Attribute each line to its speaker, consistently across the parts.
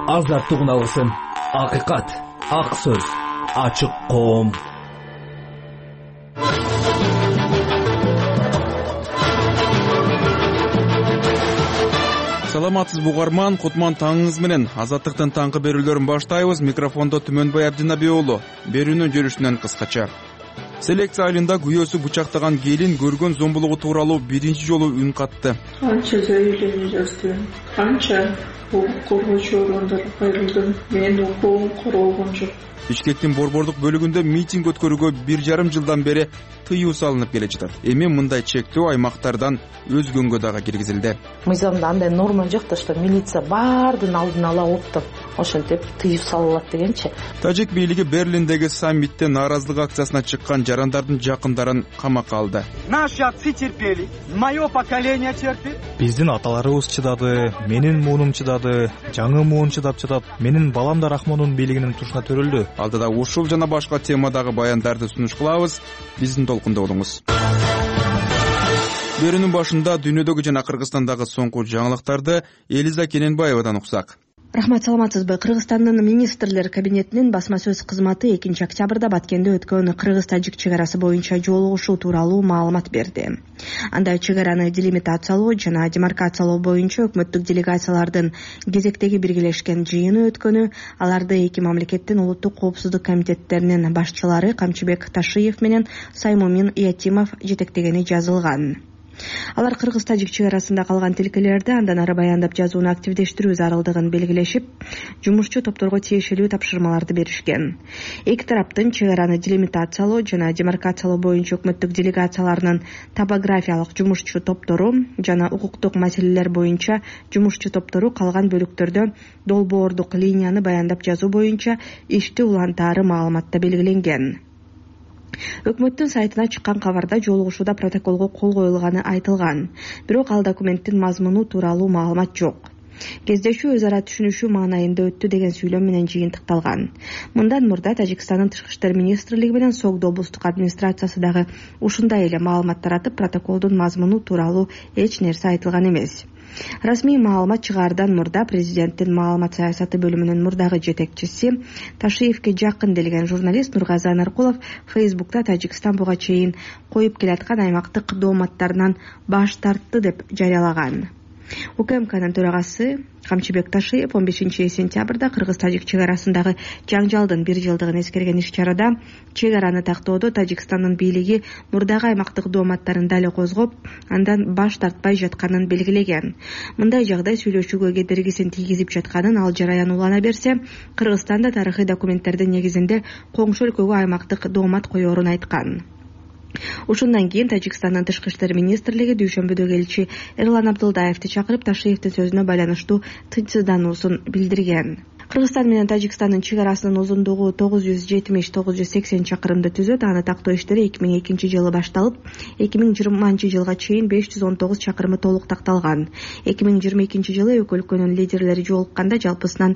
Speaker 1: азаттык алсын. Акыйкат, ак сөз, ачык коом.
Speaker 2: Саламатсыз бугарман, кутман таңыңыз менен. Азаттыктын таңкы берүүлөрүн баштайбыз. Микрофондо Түмөнбай Абдинабий уулу. Берүүнүн жүрүшүнөн кыскача. Селекция айылында күйөөсү бычактаган келин көргөн зомбулугу тууралуу биринчи жолу үн катты.
Speaker 3: Канча заявление жаздым, канча коргоочу органдарга кайрылдым. Мен укугум королгон жок.
Speaker 2: Бишкектин борбордук бөлүгүндө митинг өткөрүүгө 1,5 жылдан бери тыюу салынып келе жатат. Эми мындай чектөө аймактардан өзгөнгө дагы киргизилди.
Speaker 4: Мыйзамда андай норма жок да, что милиция баардын алдын ала оптоп ошентип тыюу салынат дегенчи.
Speaker 2: Тажик бийлиги Берлиндеги саммитте нааразылык акциясына чыккан жарандардын жакындарын камакка алды.
Speaker 5: Наши отцы терпели, мое поколение терпит.
Speaker 6: Биздин аталарыбыз чыдады, менин муунум чыдады, жаңы муун чыдап жатат. Менин балам да Рахмондун бийлигинин тушуна төрөлдү.
Speaker 2: Алдыда ушул жана башка темадагы баяндарды сунуш кылабыз. Биздин толкунда болуңуз. Берүүнүн башында дүйнөдөгү жана Кыргызстандагы соңку жаңылыктарды Элиза Кененбаевадан уксак.
Speaker 7: Рахмат, саламатсызбы? Кыргызстандын министрлер кабинетинин басма сөз кызматы 2 октябрда Баткенде өткөн Кыргыз-Тажик чек арасы боюнча жолугушуу тууралуу маалымат берди. Анда чек араны делимитациялоо жана демаркациялоо боюнча өкмөттүк делегациялардын кезектеги биргелешкен жыйыны өткөнү, аларды эки мамлекеттин улуттук коопсуздук комитеттеринин башчылары Камчыбек Ташиев менен Саймумин Ятимов жетектегени жазылган. Алар Кыргыз-Тажик чек арасында калган тилкелерди андан ары баяндап жазууну активдештирүү зарылдыгын белгилешип, жумушчу топторго тиешелүү тапшырмаларды беришкен. Эки тараптын чек араны делимитациялоо жана демаркациялоо боюнча өкмөттүк делегацияларынын топографиялык жумушчу топтору жана укуктук маселелер боюнча жумушчу топтору калган бөлүктөрдө долбоордук линияны баяндап жазуу боюнча ишти улантаары маалыматта белгиленген. Өкмөттүн сайтына чыккан кабарда жолугушууда протоколго кол коюлганы айтылган. Бирок ал документтин мазмуну тууралуу маалымат жок. Кездешүү өз ара түшүнүшүү маанайында өттү деген сүйлөм менен жыйынтыкталган. Мындан мурда Тажикстандын тышкы иштер министрлиги менен Согдо облустук администрациясы дагы ушундай эле маалымат таратып, протоколдун мазмуну тууралуу эч нерсе айтылган эмес. Расмий маалымат чыгаардан мурда президенттин маалымат саясаты бөлүмүнүн мурдагы жетекчиси Ташиевке жакын делген журналист Нургазы Анаркулов Фейсбукта Тажикстан буга чейин коюп келаткан аймактык дооматтарынан баш тартты деп жарыялаган. УКМКнын төрагасы Камчыбек Ташиев 15 сентябрда Кыргыз-Тажик чек арасындагы жаңжалдын 1 жылдыгын эскерген иш-чарада чек араны тактоодо Тажикстандын бийлиги мурдагы аймактык дооматтарын дали козгоп, андан баш тартпай жатканын белгилеген. Мындай жагдай сүйлөшүүгө кедергисин тийгизип жатканын ал жараян улана берсе, Кыргызстанда тарыхый документтердин негизинде коңшу өлкөгө аймактык доомат коёрун айткан. Ушундан кийин Тажикстандын тышкы иштер министрлиги дүйшөмбүдөгү элчи Эрлан Абдылдаевди чакырып Ташиевдин сөзүнө байланыштуу тынчсыздануусун билдирген. Кыргызстан менен Тажикстандын чек арасынын узундугу 970-980 чакырымды түзөт. Аны тактоо иштери 2002 жылы башталып, 2020 жылга чейин 519 чакырымы толук такталган. 2022 жылы эки өлкөнүн лидерлери жолукканда жалпысынан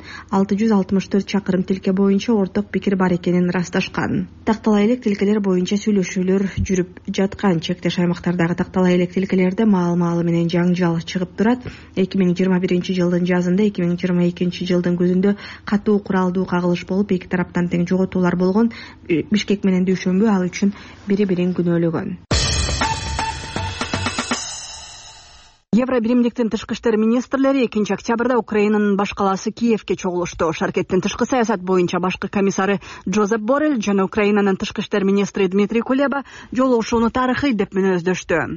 Speaker 7: 664 чакырым тилке боюнча орток пикир бар экенин ырасташкан. Тактала элек тилкелер боюнча сүйлөшүүлөр жүрүп жаткан. Чектеш аймактардагы тактала элек тилкелерде маал-маалы менен жаңжал чыгып турат. 2021 жылдын жазында 2022 жылдын күзүндө катуу куралдуу кагылыш болуп, эки тараптан тең жоготуулар болгон. Бишкек менен Дүйшөмбү ал үчүн бири-бирин күнөөлөгөн. Евробиримдиктин тышкы иштер министрлери 2 октябрда Украинанын баш калаасы Киевке чогулушту. Шаркеттин тышкы саясат боюнча башкы комиссары Джозеп Боррелл жана Украинанын тышкы иштер министри Дмитрий Кулеба жолугушууну тарыхый деп мүнөздөштү.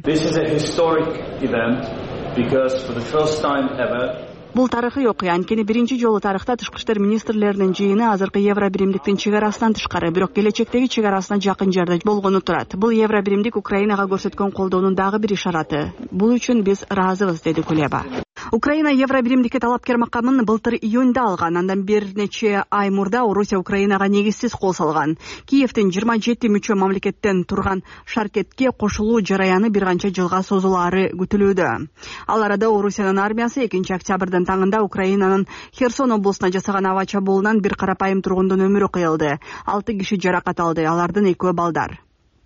Speaker 7: Бул тарыхый окуя, анткени биринчи жолу тарыхта тышкы иштер министрлеринин жыйыны азыркы Евробиримдиктин чек арасынан тышкары, бирок келечектеги чек арасына жакын жерде болгону турат. Бул Евробиримдик Украинага көрсөткөн колдоонун дагы бир ишараты. Бул үчүн биз ыраазыбыз, деди Кулеба. Украина Евробиримдикке талапкер макамын былтыр июнда алган. Андан бир нече ай мурда Орусия Украинага негизсиз кол салган. Киевдин 27 мүчө мамлекеттен турган Шаркетке кошулуу жараяны бир канча жылга созулаары күтүлүүдө. Ал арада Орусиянын армиясы 2 октябрдын таңында Украинанын Херсон облусуна жасаган аба чабуулунан бир карапайым тургундун өмүрү кыйылды. 6 киши жаракат алды, алардын экөө балдар.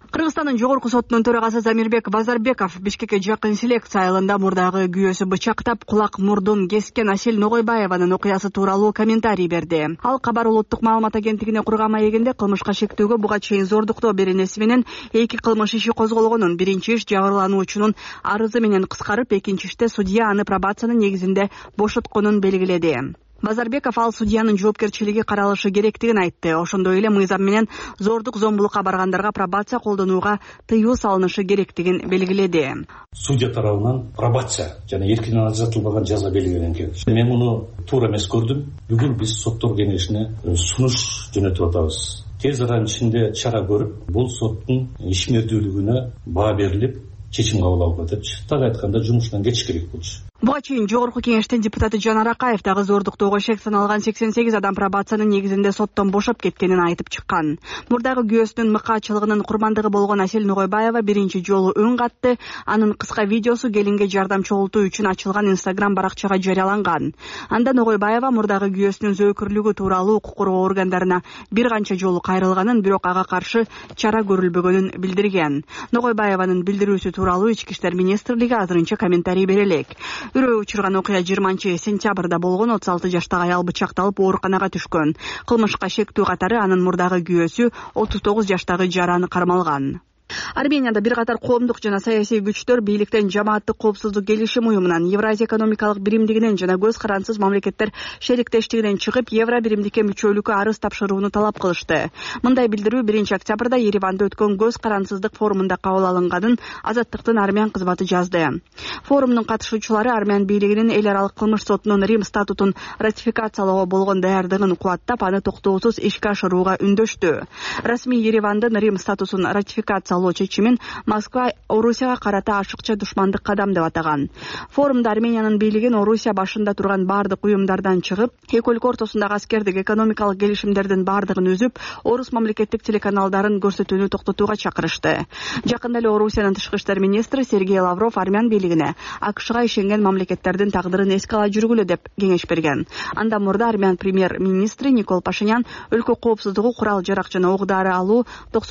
Speaker 8: Кыргызстандын жогорку сотунун төрагасы Замирбек Базарбеков Бишкекке жакын селекция айылында мурдагы күйөөсү бычактап кулак мурдун кескен Асель Ногойбаеванын окуясы тууралуу комментарий берди. Ал кабар улуттук маалымат агенттигине курган маегинде кылмышка шектүүгө буга чейин зордуктоо беренеси менен 2 кылмыш иши козголгонун, биринчи иш жабырлануучунун арызы менен кыскарып, экинчи иште судья аны пробациянын негизинде бошотконун белгиледи. Базарбеков ал судьянын жоопкерчилиги каралышы керектигин айтты. Ошондой эле мыйзам менен зордук зомбулукка баргандарга пробация колдонууга тыюу салынышы керектигин белгиледи.
Speaker 9: Судья тарабынан пробация жана эркинен ажыратылбаган жаза белгиленген экен. Мен муну туура эмес көрдүм. Бүгүн биз соттор кеңешине сунуш жөнөтүп атабыз. Тез аранын ичинде чара көрүп, бул соттун ишмердүүлүгүнө баа берилип, чечим кабыл алууга деп так айтканда жумушунан кетиш керек болчу.
Speaker 8: Буга чейин жогорку кеңештин депутаты Жанар Акаев дагы зордуктоого шек саналган 88 адам пробациянын негизинде соттон бошоп кеткенин айтып чыккан. Мурдагы күйөөсүнүн мыкаачылыгынын курмандыгы болгон Асель Ногойбаева биринчи жолу үн катты. Анын кыска видеосу келинге жардам чогултуу үчүн ачылган Instagram баракчага жарыяланган. Анда Ногойбаева мурдагы күйөөсүнүн зөөкүрлүгү тууралуу укук коргоо органдарына бир канча жолу кайрылганын, бирок ага каршы чара көрүлбөгөнүн билдирген. Ногойбаеванын билдирүүсү тууралуу Ички иштер министрлиги азырынча комментарий берелек. Үрөө учурган окуя 20-сентябрда болгон. 36 жаштагы аял бычакталып ооруканага түшкөн. Кылмышка шектүү катары анын мурдагы күйөөсү 39 жаштагы жараны кармалган. Арменияда бир катар коомдук жана саясий күчтөр бийликтен жамааттык коопсуздук келишим уюмунан, Евразия экономикалык биримдигинен жана көз карансыз мамлекеттер шериктештигинен чыгып, евро биримдикке мүчөлүккө арыз тапшырууну талап кылышты. Мындай билдирүү 1-октябрда Ереванда өткөн көз карансыздык форумунда кабыл алынганын Азаттыктын армян кызматы жазды. Форумдун катышуучулары армян бийлигинин эл аралык кылмыш сотунун Рим статутун ратификациялоого болгон даярдыгын кубаттап, аны токтоосуз ишке ашырууга үндөштү. Расмий Еревандын Рим статусун ратификациялоо чечимин Москва Орусияга карата ашыкча душмандык кадам деп атаган. Форумда Армениянын бийлигин Орусия башында турган бардык уюмдардан чыгып, эки өлкө ортосундагы аскердик экономикалык келишимдердин бардыгын үзүп, орус мамлекеттик телеканалдарын көрсөтүүнү токтотууга чакырышты. Жакында эле Орусиянын тышкы иштер министри Сергей Лавров армян бийлигине АКШга ишенген мамлекеттердин тагдырын эске ала жүргүлө деп кеңеш берген. Андан мурда армян премьер-министри Никол Пашинян өлкө коопсуздугу, курал жарак жана ок дары алуу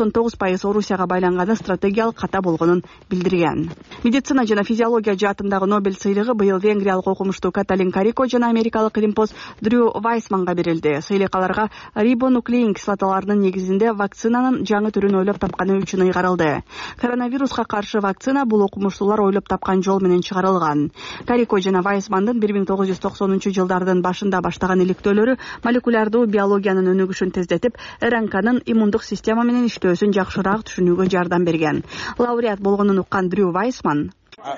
Speaker 8: 99% Орусияга байланган стратегиялык ката болгонун билдирген. Медицина жана физиология жаатындагы Нобель сыйлыгы быйыл венгриялык окумуштуу Каталин Карико жана америкалык илимпоз Дрю Вайсманга берилди. Сыйлыкаларга рибонуклеин кислоталарынын негизинде вакцинанын жаңы түрүн ойлоп тапканы үчүн ыйгарылды. Коронавируска каршы вакцина бул окумуштуулар ойлоп тапкан жол менен чыгарылган. Карико жана Вайсмандын 1990-жылдардын башында баштаган иликтөөлөрү молекулярдуу биологиянын өнүгүшүн тездетип, РНКнын иммундук система менен иштөөсүн жакшыраак түшүнүүгө жардам берген. Лауреат болгонун уккан Дрю Вайсман: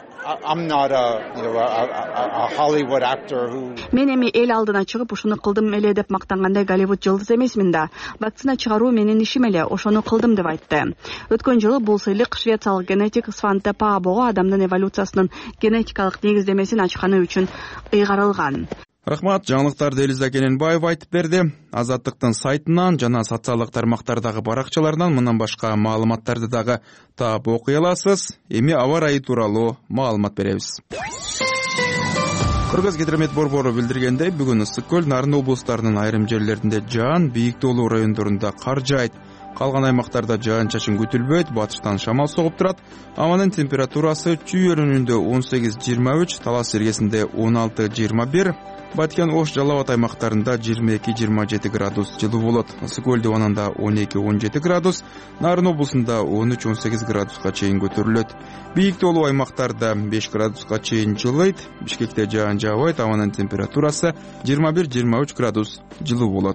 Speaker 8: Мен эми эл алдына чыгып ушуну кылдым эле деп мактангандай Голливуд жылдыз эмесмин да. Вакцина чыгаруу менин ишим эле, ошону кылдым деп айтты. Өткөн жылы бул сыйлык швециялык генетик Сванте Паабого адамдын эволюциясынын генетикалык негиздемесин ачканы үчүн ыйгарылган.
Speaker 2: Рахмат, жаңылыктарды Элиза Кененбаева айтып берди. Азаттыктын сайтынан жана социалдык тармактардагы баракчаларынан мындан башка маалыматтарды дагы таап окуй аласыз. Эми аба ырайы тууралуу маалымат беребиз. Кыргыз гидромет борбору билдиргендей, бүгүн Ысык көл, Нарын облустарынын айрым жерлеринде жаан, Бийик Тоолуу райондорунда кар жаайт. Калган аймактарда жаан-чачын күтүлбөйт, батыштан шамал согуп турат. Абанын температурасы Чүй өрүнүндө 18-23, Талас эргесинде 16-21, Баткен Ош Жалал Абад аймактарында 22-27 градус жылуу болот. Ысык көл диванында 12-17 градус, Нарын облусунда 13-18 градуска чейин көтөрүлөт. Бийик Тоолуу аймактарда 5 градуска чейин жылыйт. Бишкекте жаан жаабайт, абанын температурасы 21-23 градус жылуу болот.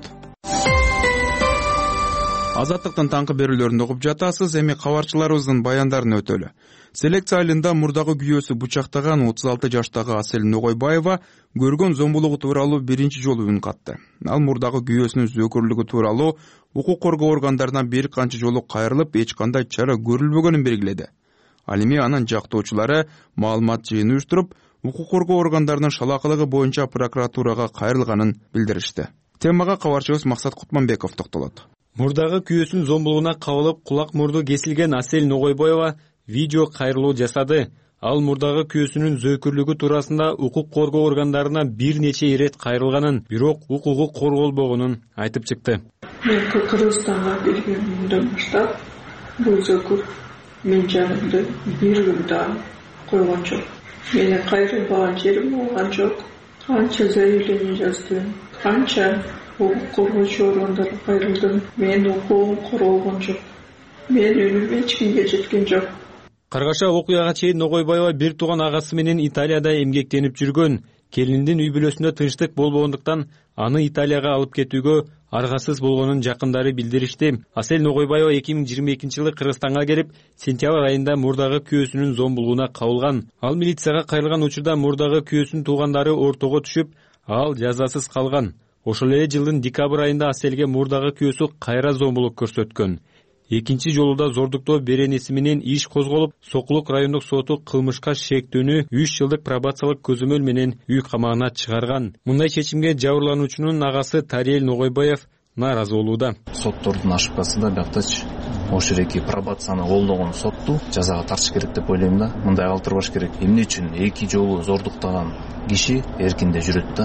Speaker 2: Азаттыктын таңкы берүүлөрүн окуп жатасыз. Эми кабарчыларыбыздын баяндарын өтөлү. Селекция айылында мурдагы күйөөсү бычактаган 36 жаштагы Асель Ногойбаева көргөн зомбулугу тууралуу биринчи жолу үн катты. Ал мурдагы күйөөсүнүн зөөкүрлүгү тууралуу укук коргоо органдарына бир канча жолу кайрылып, эч кандай чара көрүлбөгөнүн белгиледи. Ал эми анын жактоочулары маалымат жыйын уюштуруп, укук коргоо органдарынын шалакылыгы боюнча прокуратурага кайрылганын билдиришти. Темага кабарчыбыз Максат Кутманбеков токтолот.
Speaker 10: Мурдагы күйөөсүн зомбулугуна кабылып, кулак мурду кесилген Асель Ногойбаева видео кайрылуу жасады. Ал мурдагы күйөөсүнүн зөөкүрлүгү туурасында укук коргоо органдарына бир нече ирет кайрылганын, бирок укугу корголбогонун айтып чыкты.
Speaker 3: Мен Кыргызстанга келгенден баштап Бул зөкүр мен жанымды бир күн да койгон жок. Менин кайрылбаган жерим болгон жок. Канча заявление жаздым, канча укук коргоочу органдарга кайрылдым. Менин укугум корголгон жок. Менин үнүм эч кимге жеткен жок.
Speaker 10: Каргаша окуяга чейин Ногойбаева бир тууган агасы менен Италияда эмгектенип жүргөн. Келиндин үй бүлөсүндө тынчтык болбогондуктан аны Италияга алып кетүүгө аргасыз болгонун жакындары билдиришти. Асель Ногойбаева 2022-жылы Кыргызстанга келип, сентябрь айында мурдагы күйөөсүнүн зомбулугуна кабылган. Ал милицияга кайрылган учурда мурдагы күйөөсүнүн туугандары ортого түшүп, ал жазасыз калган. Ошол эле жылдын декабрь айында Аселге мурдагы күйөөсү кайра зомбулук көрсөткөн. Экинчи жолу да зордуктоо беренеси менен иш козголуп, Сокулук райондук соту кылмышка шектүүнү 3 жылдык пробациялык көзөмөл менен үй камагына чыгарган. Мындай чечимге жабырлануучунун агасы Тариел Ногойбаев нааразы болууда.
Speaker 11: Соттордун ошибкасы да бияктачы ошол эки пробацияны колдогон сотту жазага тартыш керек деп ойлойм да. Мындай калтырбаш керек. Эмне үчүн эки жолу зордуктаган киши эркинде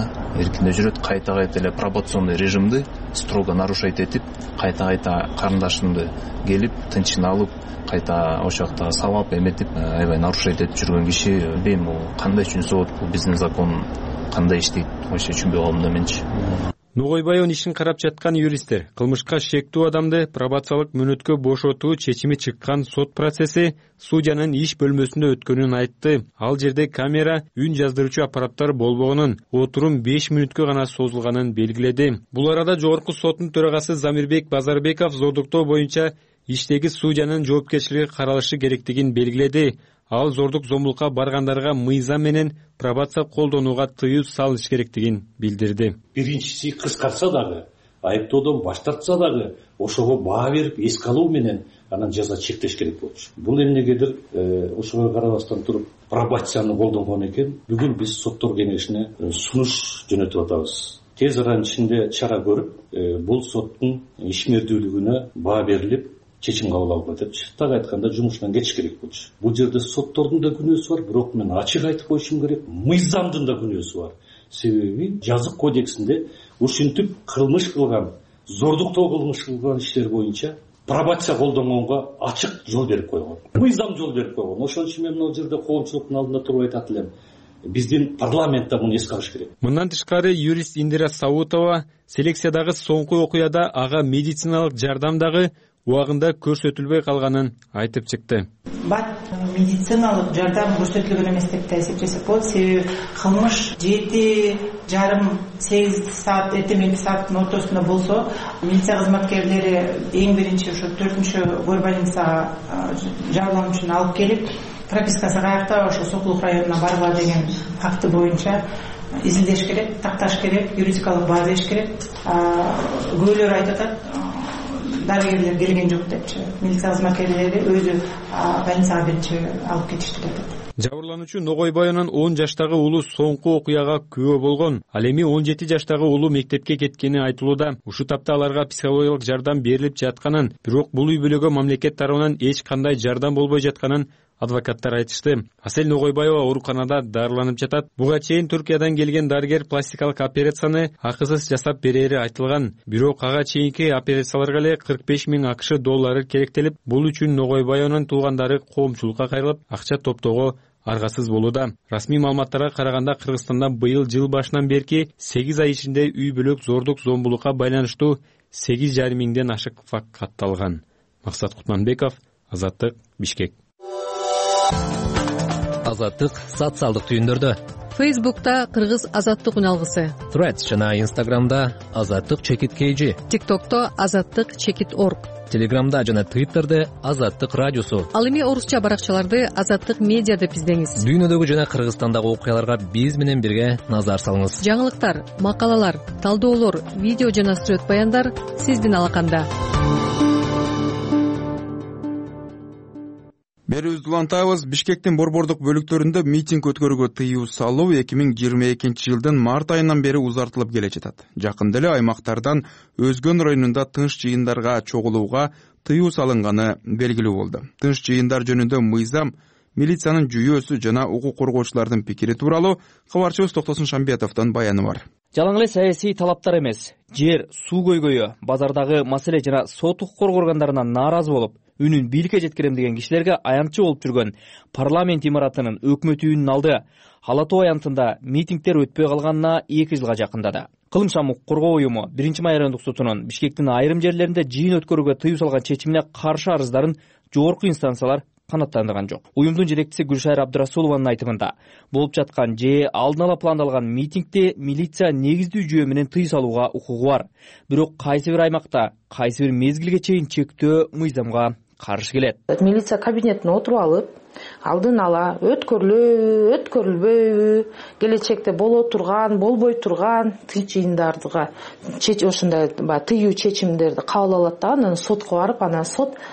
Speaker 11: жүрөт, кайта эле пробационный режимди строго нарушать этип, кайта карындашымды келип, тынчын алып, кайта ошол жакта сабап эметип, аябай нарушать этип жүргөн киши, билбейм, бул кандай үчүн сот, бул биздин закон кандай иштейт, вообще түшүнбөй калдым да менчи.
Speaker 10: Ногойбаевдин ишин карап жаткан юристтер кылмышка шектүү адамды пробациялык мөөнөткө бошотуу чечими чыккан сот процесси судьянын иш бөлмөсүндө өткөнүн айтты. Ал жерде камера, үн жаздыруучу аппараттар болбогонун, отурум 5 мүнөткө гана созулганын белгиледи. Бул арада жогорку соттун төрагасы Замирбек Базарбеков зордуктоо боюнча иштеги судьянын жоопкерчилиги каралышы керектигин белгиледи. Ал зордук зомбулукка баргандарга мыйзам менен пробация колдонууга тыюу салыш керектигин билдирди.
Speaker 9: Биринчиси кыскартса дагы, айыптоодон баш тартса дагы, ошого баа берип, эске алуу менен анан жаза чектеш керек болчу. Бул эмнегедир ошого карабастан туруп пробацияны колдонгон экен. Бүгүн биз соттор кеңешине сунуш жөнөтүп атабыз. Тез аранын ичинде чара көрүп, бул соттун ишмердүүлүгүнө баа берилип, чечим кабыл алгыла депчи. Так айтканда жумушунан кетиш керек болчу. Бул жерде соттордун да күнөөсү бар, бирок мен ачык айтып коюшум керек, мыйзамдын да күнөөсү бар. Себеби жазык кодексинде ушинтип кылмыш кылган, зордуктоо кылмыш кылган иштер боюнча пробация колдонгонго ачык жол берип койгон. Мыйзам жол берип койгон. Ошон үчүн мен могу жерде коомчулуктун алдында туруп айтат элем. Биздин парламентте муну эске алыш керек.
Speaker 10: Мындан тышкары юрист Индира Саутова селекциядагы соңку окуяда ага медициналык жардам дагы убагында көрсөтүлбөй калганын айтып чыкты.
Speaker 12: Бат медициналык жардам көрсөтүлгөн эмес деп эсептесек болот. Себеби кылмыш 7:30-8 саат эртең сааттын ортосунда болсо, милиция кызматкерлери эң биринчи ошо 4-чү горбольницага жабырлануучуну алып келип, пропискасы каякта, ошо Сокулук районуна баргыла деген факты боюнча изилдеш керек, такташ керек, юридикалык база иш керек. Көбөлөр айтып атат, дарыгерлер келген жок депчи. Милиция кызматкерлери өзү больницага биринчи алып кетишти деп атат.
Speaker 10: Жабырлануучу Ногойбаевдин 10 жаштагы уулу соңку окуяга күбө болгон. Ал эми 17 жаштагы уулу мектепке кеткени айтылууда. Ушул тапта аларга психологиялык жардам берилип жатканын, бирок бул үй бүлөгө мамлекет тарабынан эч кандай жардам болбой жатканын адвокаттар айтышты. Асель Ногойбаева ооруканада дарыланып жатат. Буга чейин Түркиядан келген дарыгер пластикалык операцияны акысыз жасап берери айтылган. Бирок ага чейинки операцияларга эле 45 000 АКШ доллары керектелип, бул үчүн Ногойбаевдин туугандары коомчулукка кайрылып, акча топтоого аргасыз болууда. Расмий маалыматтарга караганда Кыргызстанда быйыл жыл башынан берки 8 ай ичинде үй бүлөк зордук зомбулукка байланыштуу 8,5 миңден ашык факт катталган. Максат Кутманбеков, Азаттык, Бишкек.
Speaker 1: Азаттык социалдык түйүндөрдө.
Speaker 13: Фейсбукта Кыргыз Азаттык үналгысы.
Speaker 1: Threads жана Instagramда Азаттык_KG.
Speaker 13: TikTokто Азаттык_org.
Speaker 1: Телеграмда жана Twitterде Азаттык радиосу.
Speaker 13: Ал эми орусча баракчаларды Азаттык медиа деп издеңиз.
Speaker 1: Дүйнөдөгү жана Кыргызстандагы окуяларга биз менен бирге назар салыңыз.
Speaker 13: Жаңылыктар, макалалар, талдоолор, видео жана сюжет баяндар сиздин алаканда.
Speaker 2: Берүүбүздү улантабыз. Бишкектин борбордук бөлүктөрүндө митинг өткөрүүгө тыюу салуу 2022 жылдын март айынан бери узартылып келе жатат. Жакында эле аймактардан Өзгөн районунда тынч жыйындарга чогулууга тыюу салынганы белгилүү болду. Тынч жыйындар жөнүндө мыйзам милициянын жүйөөсү жана укук коргоочулардын пикири тууралуу кабарчыбыз Токтосун Шамбиятовдон баяны бар.
Speaker 14: Жалаң эле саясий талаптар эмес, жер, суу көйгөйү, базардагы маселе жана сот укук коргоо органдарына нааразы болуп, үнүн бийликке жеткирем деген кишилерге аянтчы болуп жүргөн парламент имаратынын өкмөт үйүнүн алды Ала Тоо аянтында митингдер өтпөй калганына 2 жылга жакындады. Кылмыш укук коргоо уюму 1-май райондук сотунун Бишкектин айрым жерлеринде жыйын өткөрүүгө тыюу салган чечимине каршы арыздарын жогорку инстанциялар канаттандырган жок. Уюмдун жетекчиси Гүлшайыр Абдырасулованын айтымында, болуп жаткан же алдын ала пландалган митингде милиция негиздүү жүйө менен тыюу салууга укугу бар. Бирок кайсы бир аймакта, кайсы бир мезгилге чейин чектөө мыйзамга каршы келет.
Speaker 4: Милиция кабинетине отуруп алып, алдын ала өткөрүлөбү, өткөрүлбөйбү, келечекте боло турган, болбой турган жыйындардыга ошондой тыюу чечимдерди кабыл алат да, анан сотко барып, анан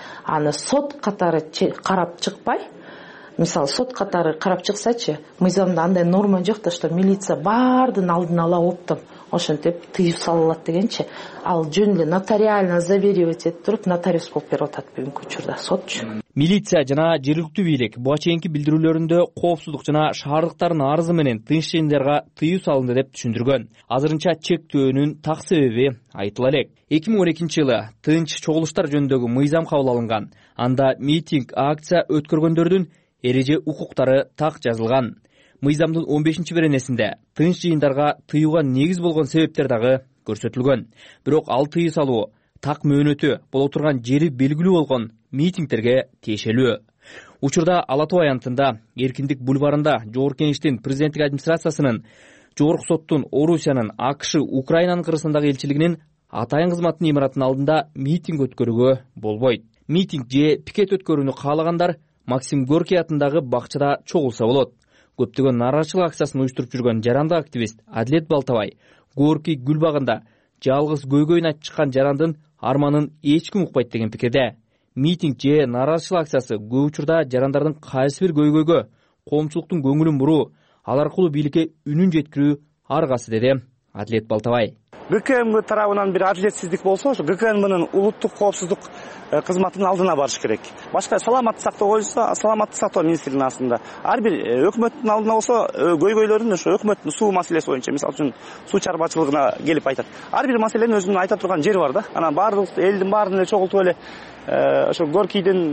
Speaker 4: сот катары карап чыкпай, мисалы сот катары карап чыксачы, мыйзамда андай норма жок да, что милиция баардын алдын ала оптом ошентип тыюу салат дегенчи, ал жөн эле нотариально заверивать этип туруп нотариус болуп берип атат бүгүнкү учурда сотчу.
Speaker 14: Милиция жана жергиликтүү бийлик буга чейинки билдирүүлөрүндө коопсуздук жана шаардыктардын арызы менен тынч жыйындарга тыюу салынды деп түшүндүргөн. Азырынча чектөөнүн так себеби айтыла элек. 2012 жылы тынч чогулуштар жөнүндөгү мыйзам кабыл алынган. Анда митинг, акция өткөргөндөрдүн эреже укуктары так жазылган. Мыйзамдын 15-беренесинде тынч жыйындарга тыюуга негиз болгон себептер дагы көрсөтүлгөн. Бирок ал тыюу салуу так мөөнөтү боло турган жери белгилүү болгон митингтерге тиешелүү. Учурда Ала Тоо аянтында Эркиндик бульварында Жогорку Кеңештин президенттик администрациясынын, Жогорку соттун Орусиянын, АКШ, Украинанын Кыргызстандагы элчилигинин атайын кызматтын имаратынын алдында митинг өткөрүүгө болбойт. Митинг же пикет өткөрүүнү каалагандар Максим Горький атындагы бакчада чогулса болот. Көптөгөн нааразычылык акциясын уюштуруп жүргөн жарандык активист Адилет Балтабай Горький гүл багында жалгыз көйгөйүн айтып чыккан жарандын арманын эч ким укпайт деген пикирде. Митинг же нааразычылык акциясы көп учурда жарандардын кайсы бир көйгөйгө коомчулуктун көңүлүн буруу, ал аркылуу бийликке үнүн жеткирүү аргасы, деди Адилет Балтабай.
Speaker 15: ГКМ тарабынан бир адилетсиздик болсо, ошо ГКМнын улуттук коопсуздук кызматынын алдына барыш керек. Башка саламаттык сактоо боюнча саламаттык сактоо министрлигинин астында. Ар бир өкмөттүн алдына болсо көйгөйлөрүн ошо өкмөттүн суу маселеси боюнча, мисалы үчүн суу чарбачылыгына келип айтат. Ар бир маселенин өзүнүн айта турган жери бар да. Анан баардык элдин баарын эле чогултуп эле ошо Горкийдин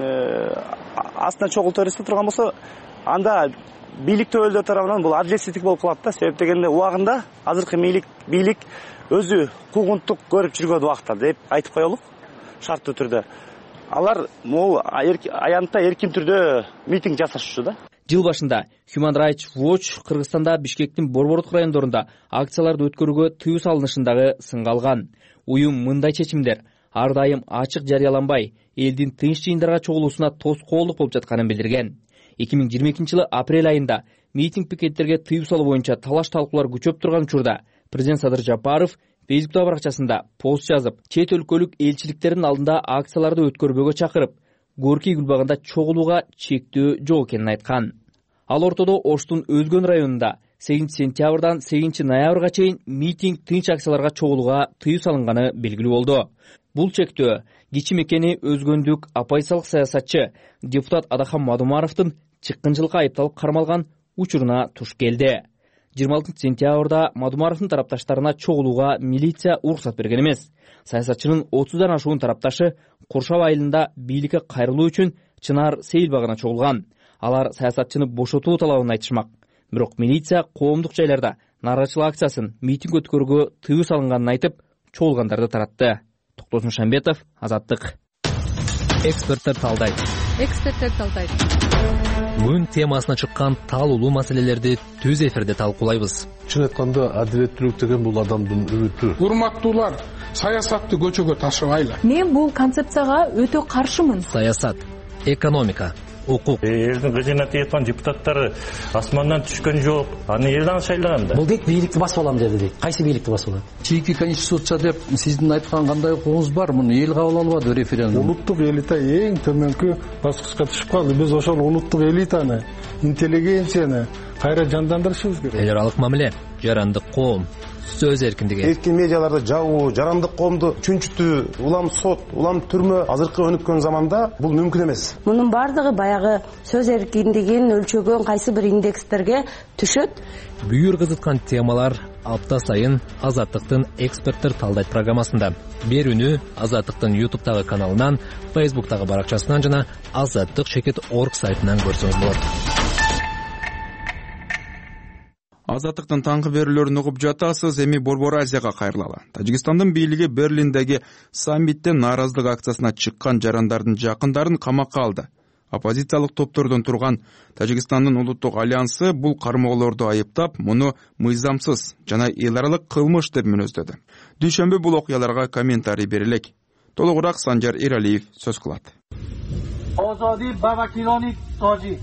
Speaker 15: астына чогултуп берсе турган болсо, анда бийлик төбөлдөр тарабынан бул адилетсиздик болуп калат да. Себеп дегенде убагында азыркы бийлик өзү куугунттук көрүп жүргөн убакта деп айтып коелук, шарттуу түрдө. Алар могу аянтта эркин түрдө митинг жасашчу да.
Speaker 14: Жыл башында Human Rights Watch Кыргызстанда Бишкектин Борбордук райондорунда акцияларды өткөрүүгө тыюу салынышындагы сынга алган. Уюм мындай чечимдер ар дайым ачык жарыяланбай, элдин тынч жыйындарга чогулуусуна тоскоолдук болуп жатканын билдирген. 2022 жылы апрель айында митинг пикеттерге тыюу салуу боюнча талаш-талкуулар күчөп турган учурда президент Садыр Жапаров Фейсбук баракчасында пост жазып, чет өлкөлүк элчиликтердин алдында акцияларды өткөрбөөгө чакырып, Горький гүлбагында чогулууга чектөө жок экенин айткан. Ал ортодо Оштун Өзгөн районунда 8 сентябрдан 8 ноябрга чейин митинг, тынч акцияларга чогулууга тыюу салынганы белгилүү болду. Бул чектөө кичи мекени Өзгөндүк апайсалык саясатчы депутат Адахан Мадумаровдун чыккынчылыкка айыпталып кармалган учуруна туш келди. 26 сентябрда Мадумаровдун тарапташтарына чогулууга милиция уруксат берген эмес. Саясатчынын 30дан ашуун тарапташы Куршап айылында бийликке кайрылуу үчүн Чынар Сейил багына чогулган. Алар саясатчыны бошотуу талабын айтышмак. Бирок милиция коомдук жайларда нааразычылык акциясын, митинг өткөрүүгө тыюу салынганын айтып, чогулгандарды таратты. Токтосун Шамбетов, Азаттык.
Speaker 13: Эксперттер талдайт. Бүгүн темасына чыккан таалуулуу маселелерди түз эфирде талкуулайбыз.
Speaker 16: Чын айтканда адилеттүүлүк деген бул адамдын үмүтү. Урматтуулар, саясатты көчөгө ташыбайлы.
Speaker 13: Мен бул концепцияга өтө каршымын.
Speaker 11: Саясат, экономика, укук.
Speaker 17: Элдин кыжына тийаткан депутаттары асмандан түшкөн жок. Аны элдин шайлaganda.
Speaker 18: Бул дейт бийликти басып алам деди дейт. Кайсы бийликти басып алат?
Speaker 19: Чийки конституция деп сиздин айткан кандай укугуңуз бар? Муну эл кабыл албады референдум.
Speaker 16: Улуттук элита эң төмөнкү баскычка түшүп калды. Биз ошол улуттук элитаны, интеллигенцияны кайра жандандырышыбыз керек.
Speaker 11: Эл аралык мамиле
Speaker 20: жарандык коом, сөз эркиндиги.
Speaker 21: Эркин медиаларды жабуу, жарандык коомду чүнчүтүү, улам сот, улам түрмө азыркы өнүккөн заманда бул мүмкүн эмес.
Speaker 22: Мунун бардыгы баягы сөз эркиндигин өлчөгөн кайсы бир индекстерге түшөт.
Speaker 20: Бүйүр кызыткан темалар апта сайын Азаттыктын эксперттер талдайт программасында. Берүүнү Азаттыктын YouTube'дагы каналынан, Facebook'дагы баракчасынан жана azаттык.org сайтынан көрсөңүз болот.
Speaker 2: Азаттыктын таңкы берүүлөрүн угуп жатасыз. Эми Борбор Азияга кайрылалы. Тажикстандын бийлиги Берлиндеги саммиттен нааразылык акциясына чыккан жарандардын жакындарын камакка алды. Оппозициялык топтордон турган Тажикстандын улуттук альянсы бул кармоолорду айыптап, муну мыйзамсыз жана эл аралык кылмыш деп мүнөздөдү. Дүйшөмбү бул окуяларга комментарий берилек. Толугураак Санжар Эралиев сөз кылат.
Speaker 5: Озоди ба вакилони тоджик.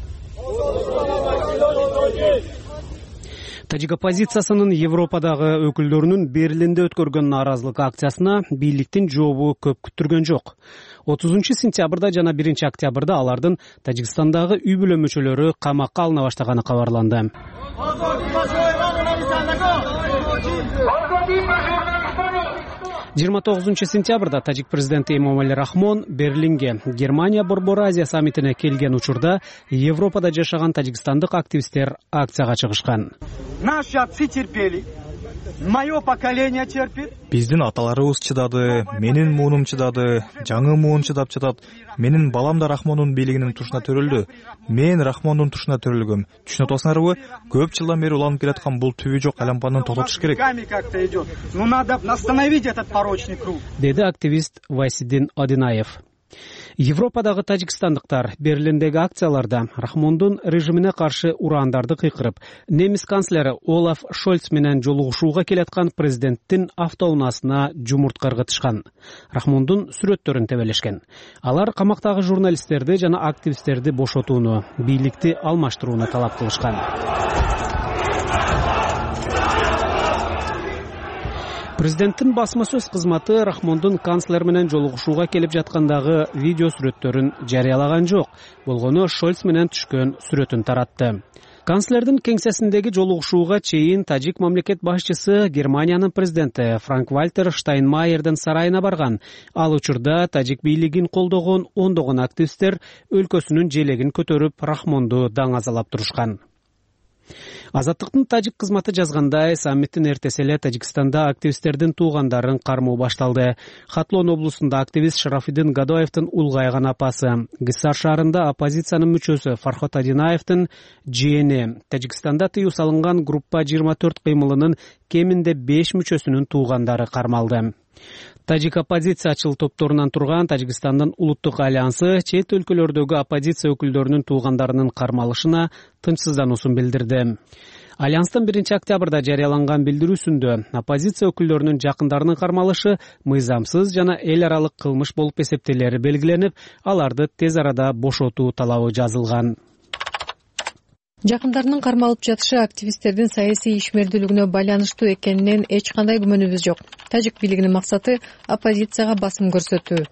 Speaker 23: Тажик оппозициясынын Европадагы өкүлдөрүнүн Берлинде өткөргөн нааразылык акциясына бийликтин жообу көп күттүргөн жок. 30-сентябрда жана 1-октябрда алардын Тажикстандагы үй бүлө мүчөлөрү камакка алына баштаганы кабарланды. 29-сентябрда тажик президенти Эмомали Рахмон Берлинге Германия Борбор Азия саммитине келген учурда Европада жашаган тажикстандык активисттер акцияга чыгышкан.
Speaker 5: Наши отцы терпели. Мое поколение терпит.
Speaker 6: Биздин аталарыбыз чыдады, менин муунум чыдады, жаңы муун чыдап жатат. Менин балам да Рахмондун бийлигинин тушуна төрөлдү. Мен Рахмондун тушуна төрөлгөм. Түшүнүп атасыңарбы? Көп жылдан бери уланып келаткан бул түбү жок айлампаны токтотуш керек.
Speaker 5: Ну надо остановить этот порочный круг.
Speaker 23: Деди активист Вайсидин Адинаев. Европадагы тажикстандыктар Берлиндеги акцияларда Рахмондун режимине каршы урандарды кыйкырып, немис канцлери Олаф Шольц менен жолугушууга келаткан президенттин автоунаасына жумуртка ыргытышкан. Рахмондун сүрөттөрүн тебелешкен. Алар камактагы журналисттерди жана активисттерди бошотууну, бийликти алмаштырууну талап кылышкан. Президенттин басма сөз кызматы Рахмондун канцлер менен жолугушууга келип жаткандагы видео сүрөттөрүн жарыялаган жок. Болгону Шольц менен түшкөн сүрөтүн таратты. Канцлердин кеңсесиндеги жолугушууга чейин тажик мамлекет башчысы Германиянын президенти Франк-Вальтер Штайнмайердин сарайына барган. Ал учурда тажик бийлигин колдогон ондогон активисттер өлкөсүнүн желегин көтөрүп Рахмонду даңазалап турушкан. Азаттыктын тажик кызматы жазгандай, саммиттин эртеси эле Тажикстанда активисттердин туугандарын кармоо башталды. Хатлон облусунда активист Шарафиддин Гадоевдин улгайган апасы, Гиссар шаарында оппозициянын мүчөсү Фархот Адинаевдин жээни, Тажикстанда тыюу салынган группа 24 кыймылынын кеминде 5 мүчөсүнүн туугандары кармалды. Тажик оппозициячыл топторунан турган Тажикстандын улуттук альянсы чет өлкөлөрдөгү оппозиция өкүлдөрүнүн туугандарынын кармалышына тынчсыздануусун билдирди. Альянстын 1-октябрда жарыяланган билдирүүсүндө оппозиция өкүлдөрүнүн жакындарынын кармалышы мыйзамсыз жана эл аралык кылмыш болуп эсептелери белгиленип, аларды тез арада бошотуу талабы жазылган.
Speaker 13: Жакындарынын кармалып жатышы активисттердин саясий ишмердүүлүгүнө байланыштуу экенинен эч кандай күмөнүбүз жок. Тажик бийлигинин максаты оппозицияга басым көрсөтүү.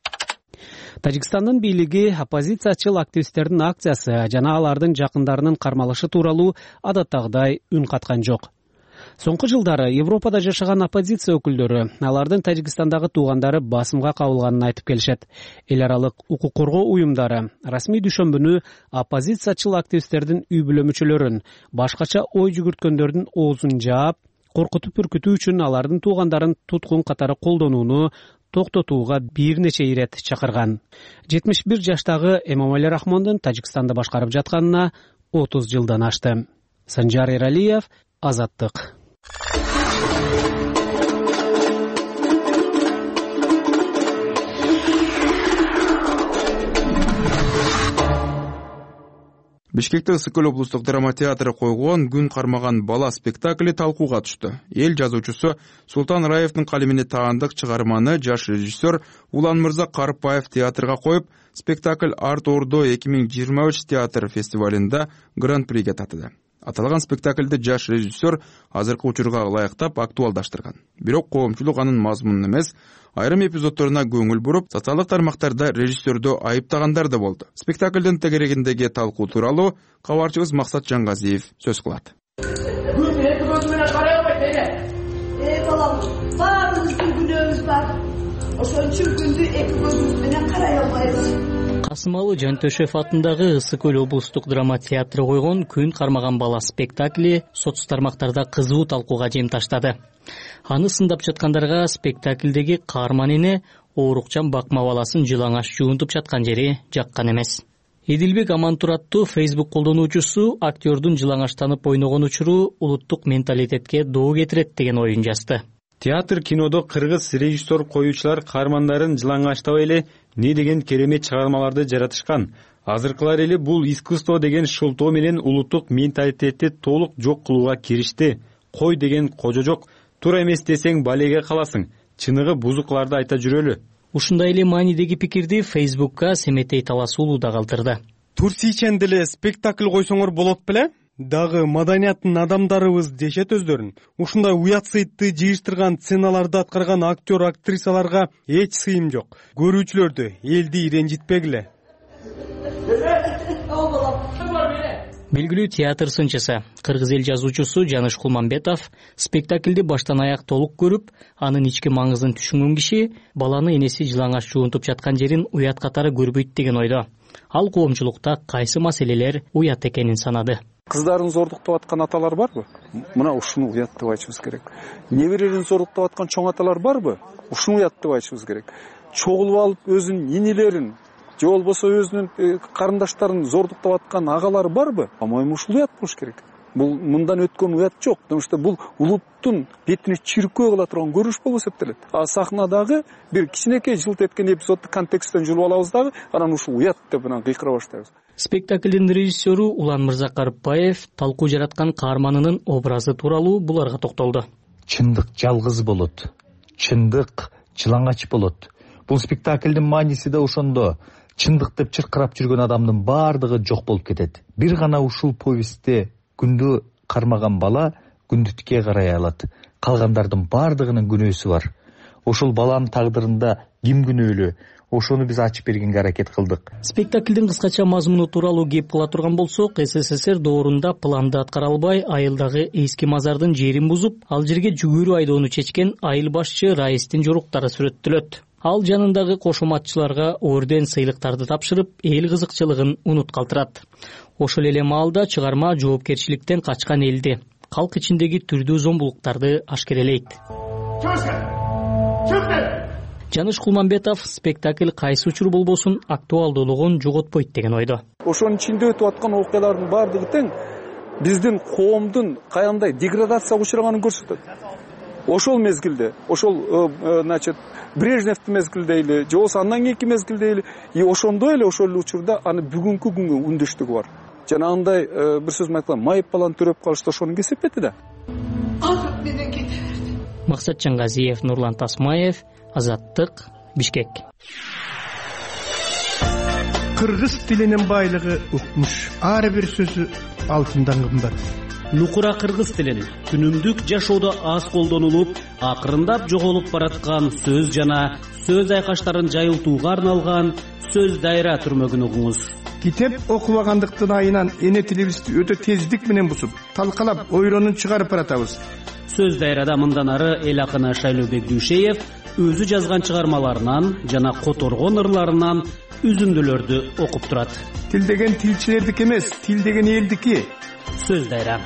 Speaker 23: Тажикстандын бийлиги оппозициячыл активисттердин акциясы жана алардын жакындарынын кармалышы тууралуу адаттагыдай үн каткан жок. Соңку жылдары Европада жашаган оппозиция өкүлдөрү алардын Тажикстандагы туугандары басымга кабылганын айтып келишет. Эл аралык укук коргоо уюмдары расмий дүйшөмбүнү оппозициячыл активисттердин үй бүлө мүчөлөрүн, башкача ой жүгүрткөндөрдүн оозун жаап, коркутуп үркүтүү үчүн алардын туугандарын туткун катары колдонууну токтотууга бир нече ирет чакырган. 71 жаштагы Эмомали Рахмондун Тажикстанды башкарып жатканына 30 жылдан ашты. Санжар Эралиев, Азаттык.
Speaker 2: Бишкекте Ысык-Көл облустук драма театры койгон Күн кармаган бала спектакли талкууга түштү. Эл жазуучусу Султан Раевдин калемине таандык чыгарманы жаш режиссер Улан Мырза Карпаев театрга коюп, спектакль Арт Ордо 2023 театр фестивалында гран-приге татыды. Аталган спектакльди жаш режиссер азыркы учурга ылайыктап актуалдаштырган. Бирок коомчулук анын мазмунун эмес, айрым эпизоддоруна көңүл буруп, социалдык тармактарда режиссердү айыптагандар да болду. Спектакльдин тегерегиндеги талкуу тууралуу кабарчыбыз Максат Жангазиев сөз кылат.
Speaker 3: эки көзү менен карай албайт эне. Балам, баарыбыздын күнөөбүз бар. Ошон үчүн күндү эки көзүбүз менен карай албайбыз.
Speaker 7: Касымалы Жантөшев атындагы Ысык Көл облустук драма театры койгон Күн кармаган бала спектакли соц тармактарда кызуу талкууга жем таштады. Аны сындап жаткандарга спектаклдеги каарман эне оорукчан бакма баласын жылаңаш жуунтуп жаткан жери жаккан эмес. Эдилбек Амантураттуу Facebook колдонуучусу актёрдун жылаңаштанып ойногон учуру улуттук менталитетке доо кетирет деген оюн жазды.
Speaker 10: Театр кинодо кыргыз режиссер коюучулар каармандарын жылаңаштап эле не деген керемет чыгармаларды жаратышкан. Азыркылар эле бул искусство деген шылтоо менен улуттук менталитетти толук жок кылууга киришти. Кой деген кожо жок, туура эмес десең балеге каласың. Чыныгы бузукларды айта жүрөлү.
Speaker 7: Ушундай эле маанидеги пикирди Facebook'ка Семетей Таласуулу да калтырды.
Speaker 8: Турсичен деле спектакль койсоңор болот беле? Дагы маданияттын адамдарыбыз дешет өздөрүн. Ушундай уят сыйтты жыйыштырган сценаларды аткарган актер актрисаларга эч сыйым жок. Көрүүчүлөрдү элди ренжитпегиле.
Speaker 7: Белгилүү театр сынчысы, кыргыз эл жазуучусу Жаныш Кулманбетов спектаклди баштан аяк толук көрүп, анын ички маңызын түшүнгөн киши баланы энеси жылаңаш жуунтуп жаткан жерин уят катары көрбөйт деген ойдо. Ал коомчулукта кайсы маселелер уят экенин санады.
Speaker 2: Кыздарын зордуктап аткан аталар барбы? Мына ушуну уят деп айтышыбыз керек. Неберелерин зордуктап аткан чоң аталар барбы? Ушуну уят деп айтышыбыз керек. Чогулуп алып өзүнүн инелерин же болбосо өзүнүн карындаштарын зордуктап аткан агалары барбы? По-моему, ушул уят болуш керек. Бул мындан өткөн уят жок. Потому что бул улуттун бетине чиркөө кыла турган көрүнүш болуп эсептелет. Сахнадагы бир кичинекей жылт эткен эпизодду контексттен жүрүп алабыз дагы, анан ушул уят деп анан кыйкыра баштайбыз.
Speaker 7: Спектаклдин режиссеру Улан Мырзакарпаев талкуу жараткан каарманынын образы тууралуу буларга токтолду.
Speaker 24: Чындык жалгыз болот. Чындык жылаңач болот. Бул спектаклдин мааниси да ошондо. Чындык деп чыркырап жүргөн адамдын баардыгы жок болуп кетет. Бир гана ушул повестте күндү кармаган бала күндүткө карай алат. Калгандардын баардыгынын күнөөсү бар. Ошол баланын тагдырында ким күнөөлүү? Ошону биз ачып бергенге аракет кылдык.
Speaker 7: Спектаклдин кыскача мазмуну тууралуу кеп кыла турган болсок, СССР доорунда планды аткара албай, айылдагы эски мазардын жерин бузуп, ал жерге жүгүрү айдоону чечкен айыл башчы Раистин жоруктары сүрөттөлөт. Ал жанындагы кошуматчыларга орден сыйлыктарды тапшырып, эл кызыкчылыгын унут калтырат. Ошол эле маалда чыгарма жоопкерчиликтен качкан элди, калк ичиндеги түрдүү зомбулуктарды ашкерелейт. Жаныш Кулманбетов спектакль кайсы учур болбосун актуалдуулугун жоготпойт деген ойдо.
Speaker 2: Ошонун ичинде өтүп аткан окуялардын баардыгы тең биздин коомдун кандай деградацияга учраганын көрсөтөт. Ошол мезгилде, ошол Брежневдин мезгилдейли, же болбосо андан кийинки мезгилдейли, и ошондой эле ошол эле учурда аны бүгүнкү күнгө үндөштүгү бар. Жанагындай бир сөз менен айтканда, майып баланы төрөп калышты ошону кесепети да.
Speaker 3: Азат менен кете берди.
Speaker 7: Максат Чангазиев, Нурлан Тасмаев, Азаттык, Бишкек.
Speaker 8: Кыргыз тилинин байлыгы укмуш. Ар бир сөзү алтындан кымбат.
Speaker 25: Нукура кыргыз тилин күнүмдүк жашоодо аз колдонулуп, акырындап жоголуп бараткан сөз жана сөз айкаштарын жайылтууга арналган сөз дайра түрмөгүн угуңуз.
Speaker 8: Китеп окубагандыктын айынан эне тилибизди өтө тездик менен бусуп, талкалап, ойронун чыгарып баратабыз.
Speaker 25: Сөз дайрада мындан ары эл акыны Шайлообек Дүйшеев өзү жазган чыгармаларынан жана которгон ырларынан үзүндүлөрдү окуп турат.
Speaker 8: Тил деген тилчилердики эмес, тил деген элдики.
Speaker 25: Сөз дайра.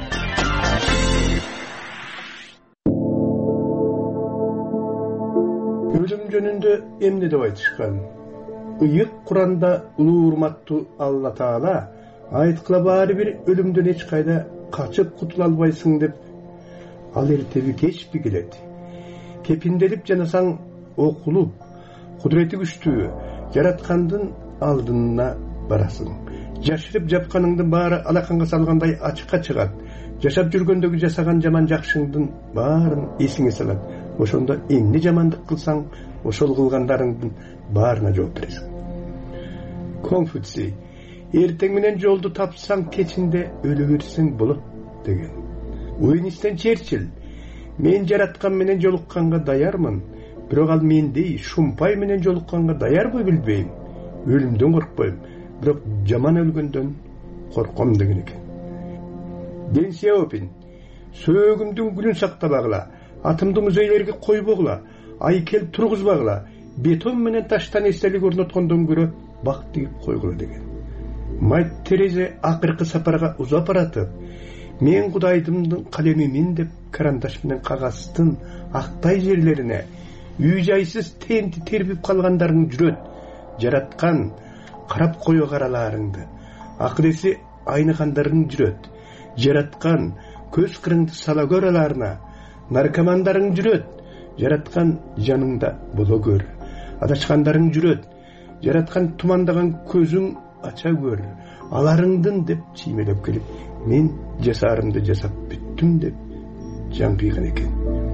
Speaker 8: Өлүм жөнүндө эмне деп айтышкан? Ыйык Куранда улуу урматтуу Алла Таала айткыла баары бир өлүмдөн эч кайда качып кутула албайсың деп, ал эртеби кечпи келет. Кепинделип жанасаң окулуп, кудурети күчтүү жараткандын алдына барасың. Жашырып жапканыңдын баары алаканга салгандай ачыкка чыгат. Жашап жүргөндөгү жасаган жаман жакшыңдын баарын эсиңе салат. Ошондо эмне жамандык кылсаң, ошол кылгандарыңдын баарына жооп бересиң. Конфуций: эртең менен жолду тапсаң, кечинде өлө берсең болот деген. Уинстон Черчилль: мен жараткан менен жолукканга даярмын, бирок ал мендей шумпай менен жолукканга даярбы билбейм. Өлүмдөн коркпойм, бирок жаман өлгөндөн корком деген экен. Дэн Сяопин: сөөгүмдүн гүлүн сактабагыла, атомду музейлерге койбогула, айкел тургузбагыла, бетон менен таштан эстелик орноткондон көрө бак тигип койгула деген. Мать Терезе акыркы сапарга узап баратып, мен Кудайдымдын калемимин деп карандаш менен кагаздын актай жерлерине үй жайсыз тенти тербип калгандарың жүрөт, жараткан карап кое караларыңды, акыл-эси айныгандарың жүрөт, жараткан көз кырыңды сала көр аларына, наркомандарың жүрөт, жараткан жаныңда боло көр, адашкандарың жүрөт, жараткан тумандаган көзүң ача көр, аларыңдын деп чиймелеп келип, мен жасарымды жасап бүттүм деп жан кыйган экен.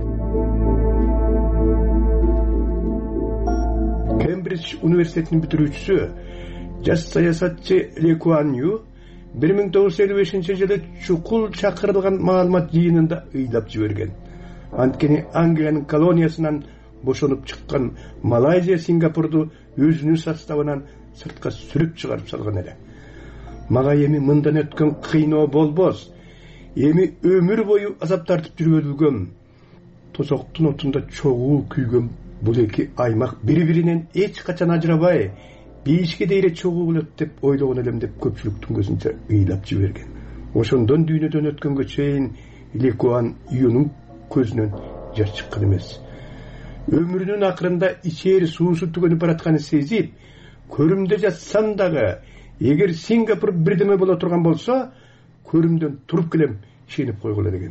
Speaker 8: Кембридж университетинин бүтүрүүчүсү, жас саясатчы Ли Куан Ю 1955 жылы чукул чакырылган маалымат жыйынында ыйлап жиберген. Анткени Англиянын колониясынан бошонуп чыккан Малайзия Сингапурду өзүнүн составынан сыртка сүрүп чыгарып салган эле. Мага эми мындан өткөн кыйноо болбос, эми өмүр бою азап тартып жүргөзүлгөн, тозоктун отунда чогуу күйгөн бул эки аймак бири-биринен эч качан ажырабай, бейишке дейре чогуу болот деп ойлогон элем деп көпчүлүктүн көзүнчө ыйлап жиберген. Ошондон дүйнөдөн өткөнгө чейин Ли Куан Юнун көзүнөн жаш чыккан эмес. Өмүрүнүн акырында ичери суусу түгөнүп баратканын сезип, көрүмдө жатсам дагы, эгер Сингапур бирдеме боло турган болсо, көрүмдөн туруп келем, ишенип койгула деген.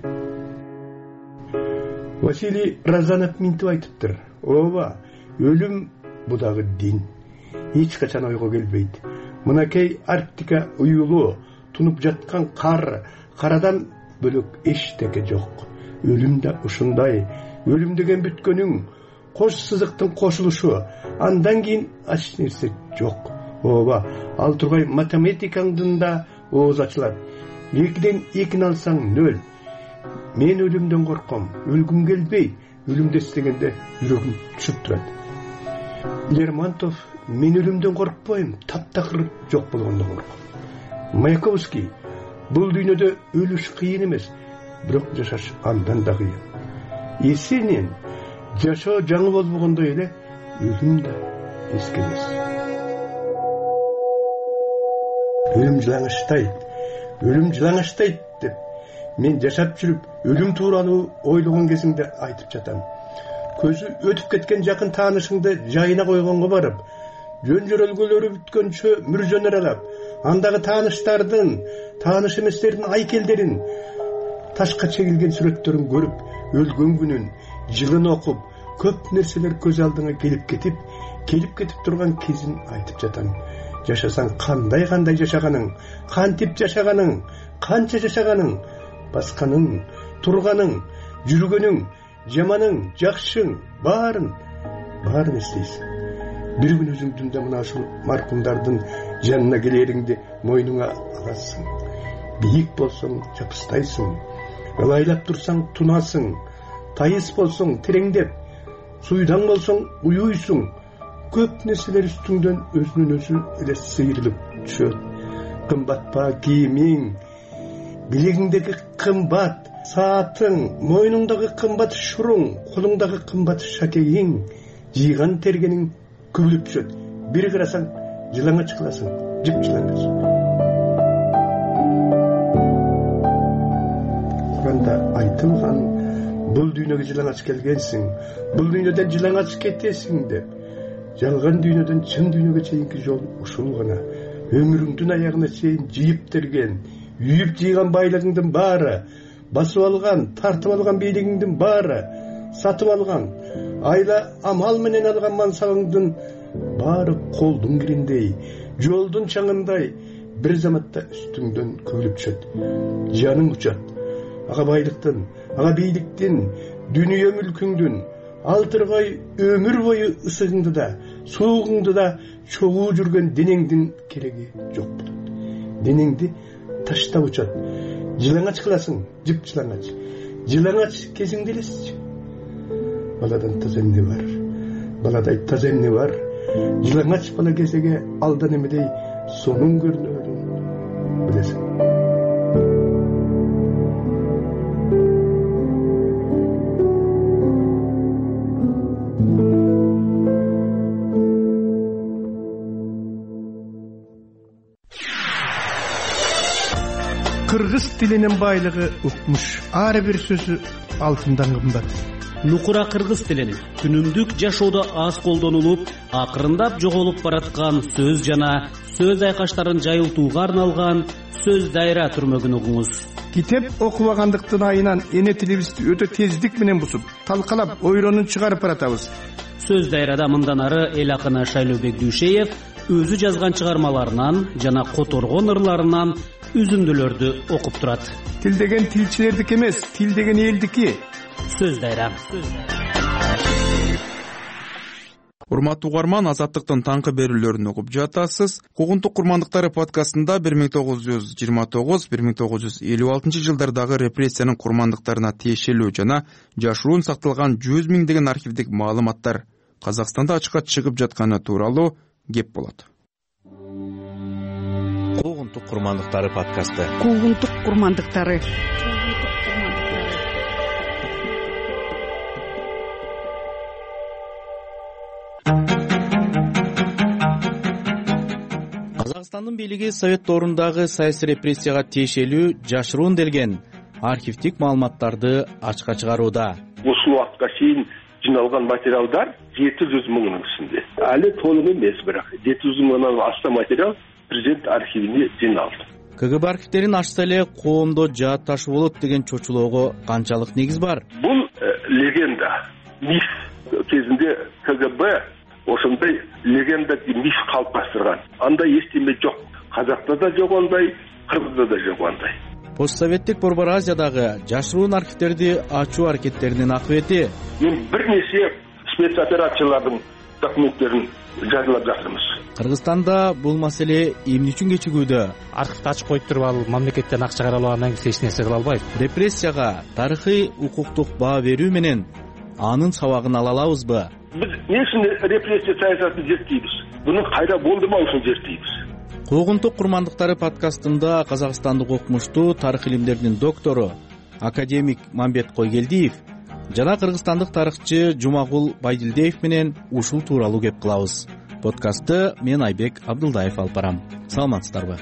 Speaker 8: Василий Разанов минтип айтыптыр. Ооба, өлүм бу дагы дин. Эч качан ойго келбейт. Мынакей Арктика уюлу, тунуп жаткан карадан бөлөк эчтеке жок. Өлүм да ушундай. Өлүм деген бүткөнүң, кош сызыктын кошулушу, андан кийин ач нерсе жок. Ооба, ал тургай математикаңдын да ооз ачылат. 2ден 2 алсаң 0. Мен өлүмдөн корком, өлгүм келбей, өлүмдү эстегенде жүрөгүм түшүп турат. Лермонтов, мен өлүмдөн коркпойм, таптакыр жок болгондон корком. Маяковский, бул дүйнөдө өлүш кыйын эмес, бирок жашаш андан да кыйын. Есенин, жашоо жаңы болбогондой эле, өлүм да эски эмес. Өлүм жылаңаштайт деп мен жашап жүрүп өлүм тууралуу ойлогон кезимде айтып жатам. Көзү өтүп кеткен жакын таанышыңды жайына койгонго барып, жөн жөрөлгөлөрү бүткөнчө мүржөнөр аралап, андагы тааныштардын, тааныш эместердин айкелдерин, ташка чегилген сүрөттөрүн көрүп, өлгөн күнүн, жылын окуп, көп нерселер көз алдыңа келип кетип турган кезин айтып жатам. Жашасаң кандай жашаганың, кантип жашаганың, канча жашаганың, басканың, турганың, жүргөнүң, жаманың, жакшың, баарын эстейсиң. Бир күн өзүңдүн да мына ушул маркумдардын жанына келериңди мойнуңа аласың. Бийик болсоң жапыстайсың, ылайлап турсаң тунасың, тайыс болсоң тереңдеп, суйдаң болсоң уюйсуң. Көп нерселер үстүңдөн өзүнүн өзү эле сыйрылып түшөт. Кымбат па кийимиң, билегиңдеги кымбат саатың, мойнуңдагы кымбат шуруң, колуңдагы кымбат шакегиң, жыйган тергениң күбүлүп түшөт. Бир карасаң жылаңач кыласың, жыпжылаңач. Куранда айтылган, бул дүйнөгө жылаңач келгенсиң, бул дүйнөдөн жылаңач кетесиң деп. Жалган дүйнөдөн чын дүйнөгө чейинки жол ушул гана. Өмүрүңдүн аягына чейин жыйып терген, үйүп жыйган байлыгыңдын баары, басып алган, тартып алган бийлигиңдин баары, сатып алган, айла амал менен алган мансабыңдын баары колдун кириндей, жолдун чаңындай бир заматта үстүңдөн көбүлүп түшөт. Жаның учат. Ага байлыктын, ага бийликтин, дүнүйө мүлкүңдүн, алтыргай өмүр бою ысыгыңды да, суугуңду да чогуу жүргөн денеңдин кереги жок болот. Денеңди таштап учат. Жылаңач кыласың, жыпжылаңач. Жылаңач кезиңде элесичи. Баладан таза эмне бар? Баладай таза эмне бар? Жылаңач бала кезеге алдан эмедей сонун көрүнөрүн билесиң. тилинин байлыгы укмуш, ар бир сөзү алтындан кымбат.
Speaker 25: Нукура кыргыз тилинин күнүмдүк жашоодо аз колдонулуп, акырындап жоголуп бараткан сөз жана сөз айкаштарын жайылтууга арналган сөз дайра түрмөгүн угуңуз.
Speaker 8: Китеп окубагандыктын айынан эне тилибизди өтө тездик менен бусуп, талкалап, ойронун чыгарып баратабыз.
Speaker 25: Сөз дайрада мындан ары эл акыны Шайлообек Дүйшеев өзү жазган чыгармаларынан жана которгон ырларынан үзүндүлөрдү окуп турат.
Speaker 8: Тил деген тилчилердики эмес, тил деген элдики.
Speaker 25: Сөз дайра.
Speaker 2: Урматтуу угарман, Азаттыктын таңкы берүүлөрүн угуп жатасыз. Куугунтук курмандыктары подкастында 1929-1956 жылдардагы репрессиянын курмандыктарына тиешелүү жана жашыруун сакталган 100 миңдеген архивдик маалыматтар Казакстанда ачыкка чыгып жатканы тууралуу кеп болот.
Speaker 1: Куугунтук курмандыктары подкасты.
Speaker 4: Куугунтук курмандыктары.
Speaker 1: Казакстандын бийлиги Совет доорундагы саясий репрессияга тиешелүү жашыруун делген архивдик маалыматтарды ачыкка чыгарууда.
Speaker 9: Ушул убакытка чейин жиналган материалдар 700 миңнин ичинде. Али толук эмес, бирок 700 миңнан астам материал президент архивине жиналды.
Speaker 1: КГБ архивдерин ачса эле коомдо жаатташуу болот деген чочулоого канчалык негиз бар?
Speaker 9: Бул легенда, миф. Кезинде КГБ ошондой легенда, миф калыпташтырган. Андай эчтеме жок. Казакта да жок андай, Кыргызда да жок андай.
Speaker 1: Постсоветтик Борбор Азиядагы жашыруун архивдерди ачуу аракеттеринин акыбети.
Speaker 9: Мен бир нече спецоперациялардын документтерин жарыялап жатырмыз.
Speaker 1: Кыргызстанда бул маселе эмне үчүн кечигүүдө?
Speaker 6: Архивди ачып коюп туруп, ал мамлекеттен акча каралгандан кийин эч нерсе кыла албайт.
Speaker 1: Репрессияга тарыхый укуктук баа берүү менен анын сабагын ала алабызбы?
Speaker 9: Биз эмне үчүн репрессия саясатын зерттейбиз? Буну кайра болдурмаушун зерттейбиз.
Speaker 1: Куугунтук курмандыктары подкастында казакстандык окумуштуу тарых илимдеринин доктору академик Мамбет Койгелдиев жана кыргызстандык тарыхчы Жумагул Байдилдиев менен ушул тууралуу кеп кылабыз. Подкастты мен Айбек Абдылдаев алып барам. Саламатсыздарбы?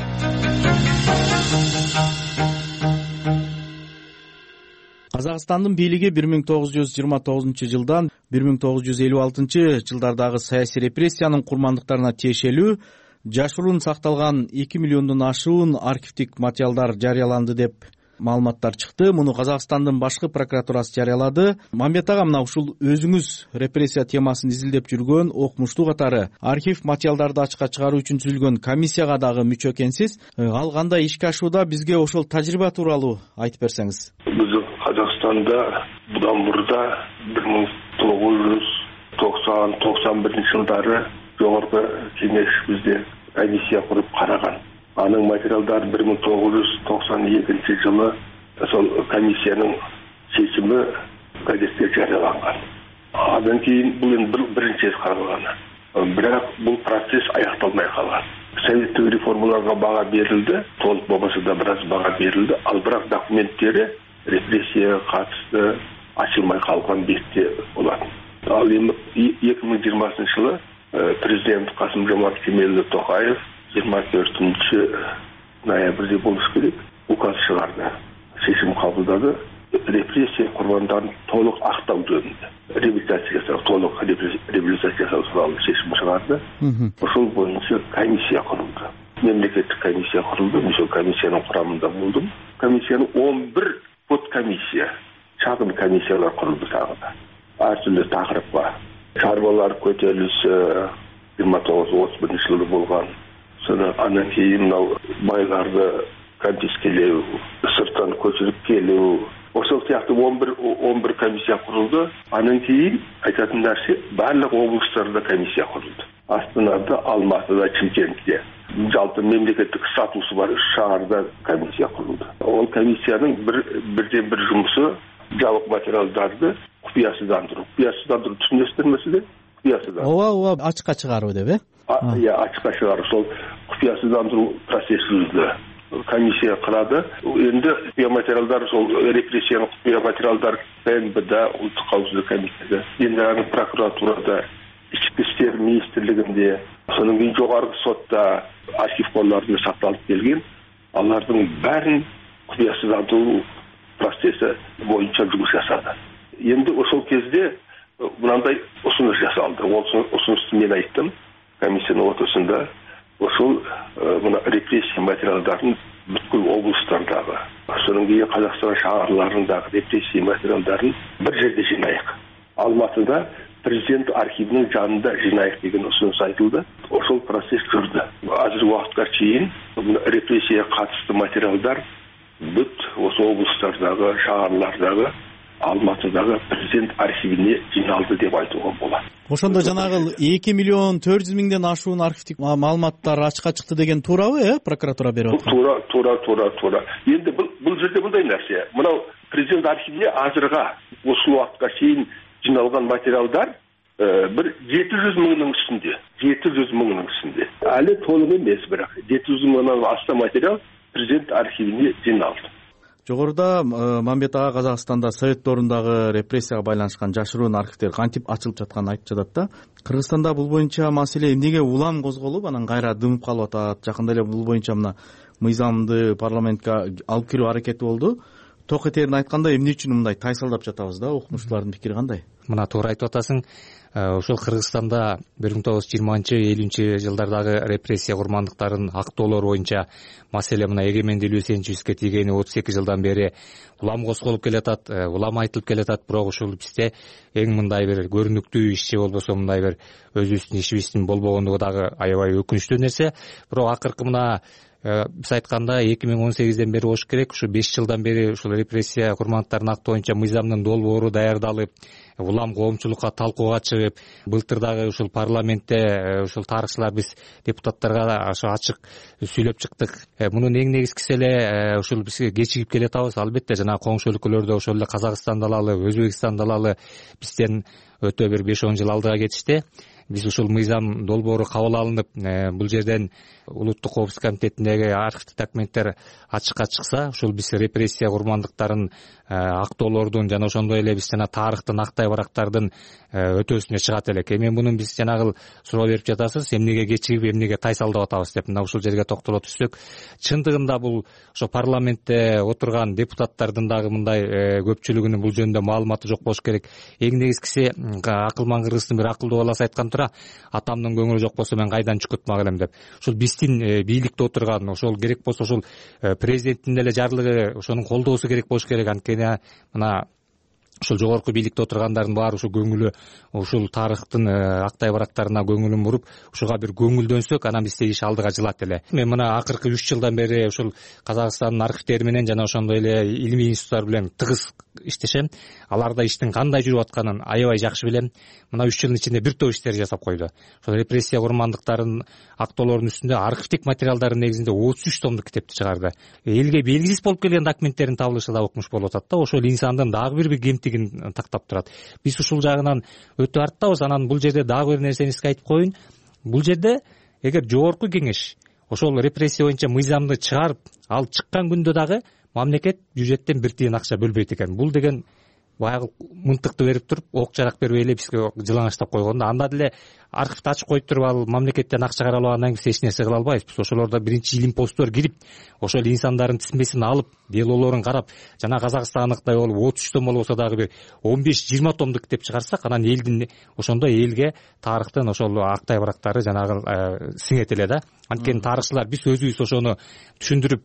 Speaker 1: Казакстандын бийлиги 1929 жылдан 1956 жылдардагы саясий репрессиянын курмандыктарына тиешелүү жашыруун сакталган 2 миллиондон ашуун архивдик материалдар жарыяланды деп маалыматтар чыкты. Муну Казакстандын башкы прокуратурасы жарыялады. Мамбет ага, мына ушул өзүңүз репрессия темасын изилдеп жүргөн окумуштуу катары архив материалдарды ачыкка чыгаруу үчүн түзүлгөн комиссияга дагы мүчө экенсиз. Ал кандай ишке ашууда, бизге ошол тажрыйба тууралуу айтып берсеңиз.
Speaker 9: Биз Казакстанда будан мурда 1990-91 жылдары жогорку кеңеш бизде комиссия куруп караган. Анын материалдары 1992 жылы сол комиссиянын чечими газетте жарыяланган. Андан кийин бул биринчи каралган. Бирок бул процесс аякталмай калган. Советтик реформаларга бага берилди, толук болбосо да бир аз бага берилди. Ал бирок документтери репрессияга катышты ачылмай калган бетте болот. Ал эми 2020 жылы президент Касым-Жомарт Кемелович Токаев 24 ноябрде болуш керек указ чыгарды. Чечим кабылдады. Репрессия курбандарын толук актау жөнүндө. Реабилитация жасоо, толук реабилитация жасоо тууралуу чечим чыгарды. Ошол боюнча комиссия курулду. Мемлекеттик комиссия курулду. Ошол комиссиянын курамында болдум. Комиссиянын 11 подкомиссия, чагым комиссиялар курулду тагы да. Ар түрдүү такырыпка чарбалар көтөрүлүшү 1931 жылы болгон. Андан кийин мынау байларды конфискелөө, сырттан көчүрүп келүү, ошол сыяктуу 11 комиссия курулду. Андан кийин айтатын нерсе барлык облустарда комиссия курулду. Астанада, Алматыда, Чимкентте. Жалпы мемлекеттик статусу бар 3 шаарда комиссия курулду. Ол комиссиянын бирден бир жумусу жабык материалдарды купуясыздандыруу. Купуясыздандыруу түшүнөсүздөр маселе? Купуясыздандыруу.
Speaker 1: Ооба, ачыкка чыгаруу деп, э?
Speaker 9: Ачыкка чыгаруу. Сол купуясыздандыруу процессинде комиссия кылады. Эndi купуя материалдар, сол репрессиянын купуя материалдар КНБда, улуттук коопсуздук комитетинде, Генеральный прокуратурада, Ички иштер министрлигинде, сонун кийин жогорку сотто архив корлорунда сакталып келген. Алардын бәрін құпиясыздандыру процесі бойынша жұмыс жасады. Енді ошол кезде мынандай ұсыныс жасалды. Ол ұсынысты мен айттым комиссияның отырысында. Ошол мына репрессия материалдарын бүткүл облыстардағы, сонун кейін Қазақстан шаһарларындағы репрессия материалдарын бір жерде жинайық. Алматыда президент архивінің жанында жинайық деген ұсыныс айтылды. Ошол процесс жүрді. Азыр уақытқа чейин репрессияға қатысты материалдар бүт осы облыстардағы, шаһарлардағы, Алматыдағы президент архивіне жиналды деп айтуға болады.
Speaker 1: Ошондо жанагы 2 миллион 400 миңден ашуун архивдик маалыматтар ачыкка чыкты деген туурабы, прокуратура берип аткан?
Speaker 9: Туура. Енді бұл жерде мындай нәрсе. Мынау президент архивіне азырға осы уақытқа чейин жиналған материалдар бір 700 мыңның үстінде. 700 мыңның үстінде. Әлі толық емес, бірақ 700 мыңнан астам материал президент архивіне жиналды.
Speaker 1: Жогоруда Мамбет ага Казакстанда совет дорундагы репрессияга байланышкан жашыруун архивдер кантип ачылып жатканын айтып жатат да. Кыргызстанда бул боюнча маселе эмнеге улам козголуп, анан кайра дымып калып атат? Жакында эле бул боюнча мына мыйзамды парламентке алып кирүү аракети болду. Токетерин айтканда эмне үчүн мындай тайсалдап жатабыз да? Окумуштуулардын пикири кандай?
Speaker 12: Мына туура айтып атасың. Ошол Кыргызстанда 1920-20 жылдардагы репрессия курмандыктарын актоолор боюнча маселе мына эгемендик илүүсенчибизге тийгени 32 жылдан бери улам козголуп келатат, улам айтылып келатат. Бирок ушул бизде эң мындай бир көрүнүктүү ишчи болбосо мындай бир өзүбүздүн ишибиздин болбогондугу дагы аябай өкүнүчтүү нерсе. Бирок акыркы мына биз айтканда 2018ден бери болуш керек. Ушу 5 жылдан бери ушул репрессия курмандыктарын актоо боюнча мыйзамдын долбоору даярдалып, улам коомчулукка талкууга чыгып, былтыр дагы ушул парламентте ушул тарыхчылар биз депутаттарга ошо ачык сүйлөп чыктык. Мунун эң негизгиси эле ушул биз кечигип келатабыз. Албетте жана коңшу өлкөлөрдө ошол эле Казакстанда алалы, Өзбекстанда алалы бизден өтө бир 5-10 жыл алдыга кетишти. Биз ушул мыйзам долбоору кабыл алынып, бул жерден улуттук коопсуздук комитетиндеги архивдик документтер ачыкка чыкса, ушул биз репрессия курмандыктарын актоолордун жана ошондой эле биз жана тарыхтын актай барактардын өтөөсүнө чыгат элек. Эми мунун биз жанагы суроо берип жатасыз, эмнеге кечигип, эмнеге тайсалдап атабыз деп. Мына ушул жерге токтоло түшсөк, чындыгында бул ошо парламентте отурган депутаттардын дагы мындай көпчүлүгүнүн бул жөнүндө маалыматы жок болуш керек. Эң негизгиси акылман кыргыздын бир акылдуу баласы айткан тура, атамдын көңүлү жок болсо мен кайдан чукутмак элем деп. Ушул биздин бийликте отурган, ошол керек болсо ошол президенттин эле жарлыгы, ошонун колдоосу керек болуш керек. Анткени мына ушул жогорку бийликте отургандардын баары ушул көңүлү, ушул тарыхтын актай барактарына көңүлүн буруп, ушуга бир көңүлдөнсөк, анан бизде иш алдыга жылат эле. Мен мына акыркы 3 жылдан бери ушул Казакстандын архивдери менен жана ошондой эле илимий институттар менен тыгыз иштешем. Аларда иштин кандай жүрүп атканын аябай жакшы билем. Мына 3 жылдын ичинде бир топ иштер жасап койду. Ошол репрессия курмандыктарын актоолордун үстүндө архивдик материалдардын негизинде 33 томдук китепти чыгарды. Элге белгисиз болуп келген документтердин табылышы да укмуш болуп атат да. Ошол инсандын дагы бир кемтигин тактап турат. Биз ушул жагынан өтө арттабыз. Анан бул жерде дагы бир нерсени эске айтып коеюн. Бул жерде эгер жогорку кеңеш ошол репрессия боюнча мыйзамды чыгарып, ал чыккан күндө дагы мамлекет бюджеттен бир тиын акча бөлбөйт экен. Бул деген баягы мынтыкты берип туруп, ок жарак бербей эле бизге жылаңачтап койгон да. Анда деле архивди ачып коюп туруп, ал мамлекеттен акча каралып алгандан кийин эч нерсе кыла албайбыз. Биз ошолордо биринчи илимпоздор кирип, ошол инсандардын тизмесин алып, делолорун карап, жана Казакстандыктай болуп 33 том болбосо дагы бир 15-20 томдук китеп чыгарсак, анан элдин ошондо элге тарыхтын ошол актай барактары жанагы сиңет эле да. Анткени тарыхчылар биз өзүбүз ошону түшүндүрүп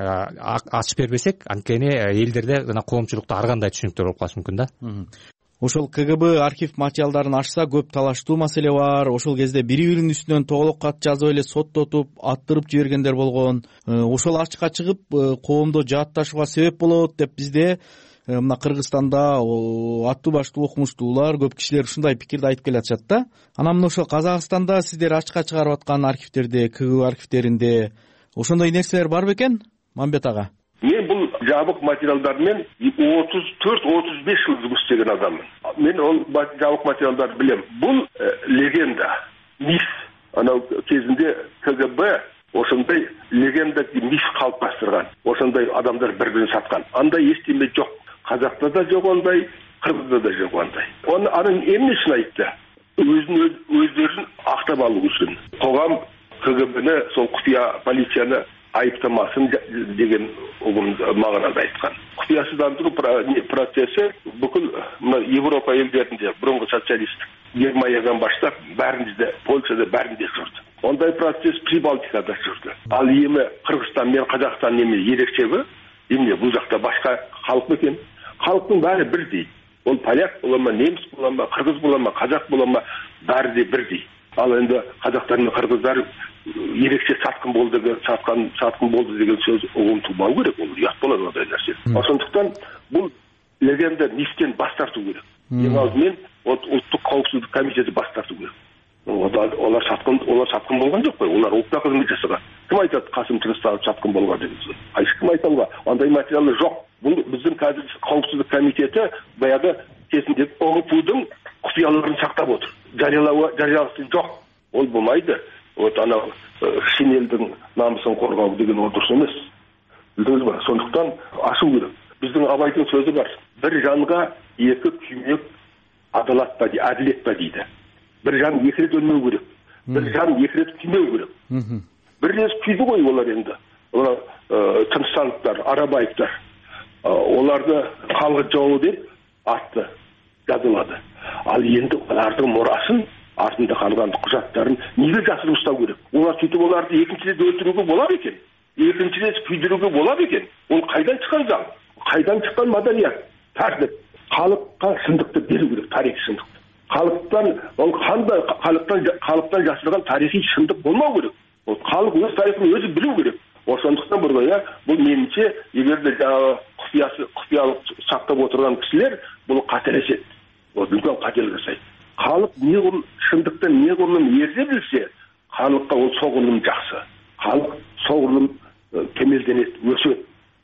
Speaker 12: ачып бербесек, анткени элдерде жана коомчулукта ар кандай түшүнүктөр болуп калышы мүмкүн да.
Speaker 1: Ошол КГБ архив материалдарын ачса көп талаштуу маселе бар. Ошол кезде бири-биринин үстүнөн тоголок кат жазып эле соттотуп, аттырып жибергендер болгон. Ошол ачыкка чыгып, коомдо жаатташууга себеп болот деп бизде мына Кыргызстанда аттуу баштуу окумуштуулар, көп кишилер ушундай пикирди айтып келатышат да. Анан мына ошол Казакстанда сиздер ачыкка чыгарып аткан архивдерде, КГБ архивдеринде ошондой нерселер бар бекен, Мамбет ага?
Speaker 9: Мен бұл жабық материалдармен 34-35 жыл жұмыс істеген адаммын. Мен ол жабық материалдарды білем. Бұл легенда, миф. Анау кезінде КГБ ошондай легенда, миф қалыптастырған. Ошондай адамдар бір-бірін сатқан. Андай естеме жоқ. Қазақта да жоқ ондай, Қырғызда да жоқ ондай. Анын эмне үчүн айтты? Өздерін ақтап алу үшін. Қоғам КГБ-ні, сол құпия полицияны айыптамасын деген мағынада айтқан. Құпиясыздандыру процесі бүкіл Европа елдерінде бұрынғы социалистік Германиядан баштап бәрінде, Польшада бәрінде жүрді. Ондай процесс Прибалтикада жүрді. Ал емі Қырғызстан мен Қазақстан неме ерекшегі, емне бұл жақта башқа халық екен. Халықтың бәрі бірдей. Ол поляк бола ма, неміс бола ма, қырғыз бола ма, қазақ бола ма, бәрі де бірдей. Ал енді қазақтар мен қырғыздар ерекше сатқын болды деген сөз ұғымтылмау керек, ол ұят болады ондай нәрсе. Сондықтан бұл легенда мифтен бас тарту керек. Ең алдымен ұлттық қауіпсіздік комитеті бас тарту керек. Олар сатқын болған жоқ қой, олар ұлтқа қызмет жасаған. Кім айтады Қасым Тыныстаев сатқын болған деген сөз? Кім айта алға? Ондай материалы жоқ. Бұл біздің қазір қауіпсіздік комитеті баяғы кезіндегі ОГПУ-дың құпияларын сақтап отыр. Жарияласын жоқ. Ол болмайды. Анау шинелдің намысын қорғау деген ол дұрыс емес. Білдіңіз ба? Сондықтан ашу керек. Біздің Абайдың сөзі бар. Бір жанға екі күймек әділет па дейді. Бір жан екі рет өлмеу керек. Бір жан екі рет күймеу керек. Бір рет күйді ғой олар енді. Олар Тыныстановтар, Арабаевтар. Оларды халық жауы деп атты, жазылады. Ал енді олардың мұрасын, артында қалған құжаттарын неге жасырып ұстау керек? Олар сөйтіп оларды екінші рет өлтіруге болады екен. Екінші рет күйдіруге болады екен. Ол қайдан шыққан заң? Қайдан шыққан маданият? Тәртіп. Халыққа шындықты беру керек, тарихи шындықты. Халықтан жасырған тарихи шындық болмау керек. Халық өз тарихын өзі білу керек. Сондықтан бұл меніңше, егер де құпиялық сақтап отырған кісілер бұл қателеседі. Үлкен қателік жасайды. Халық шындықты неғұрлым ерте білсе, халыққа ол соғұрлым жақсы. Халық соғұрлым кемелденеді, өседі.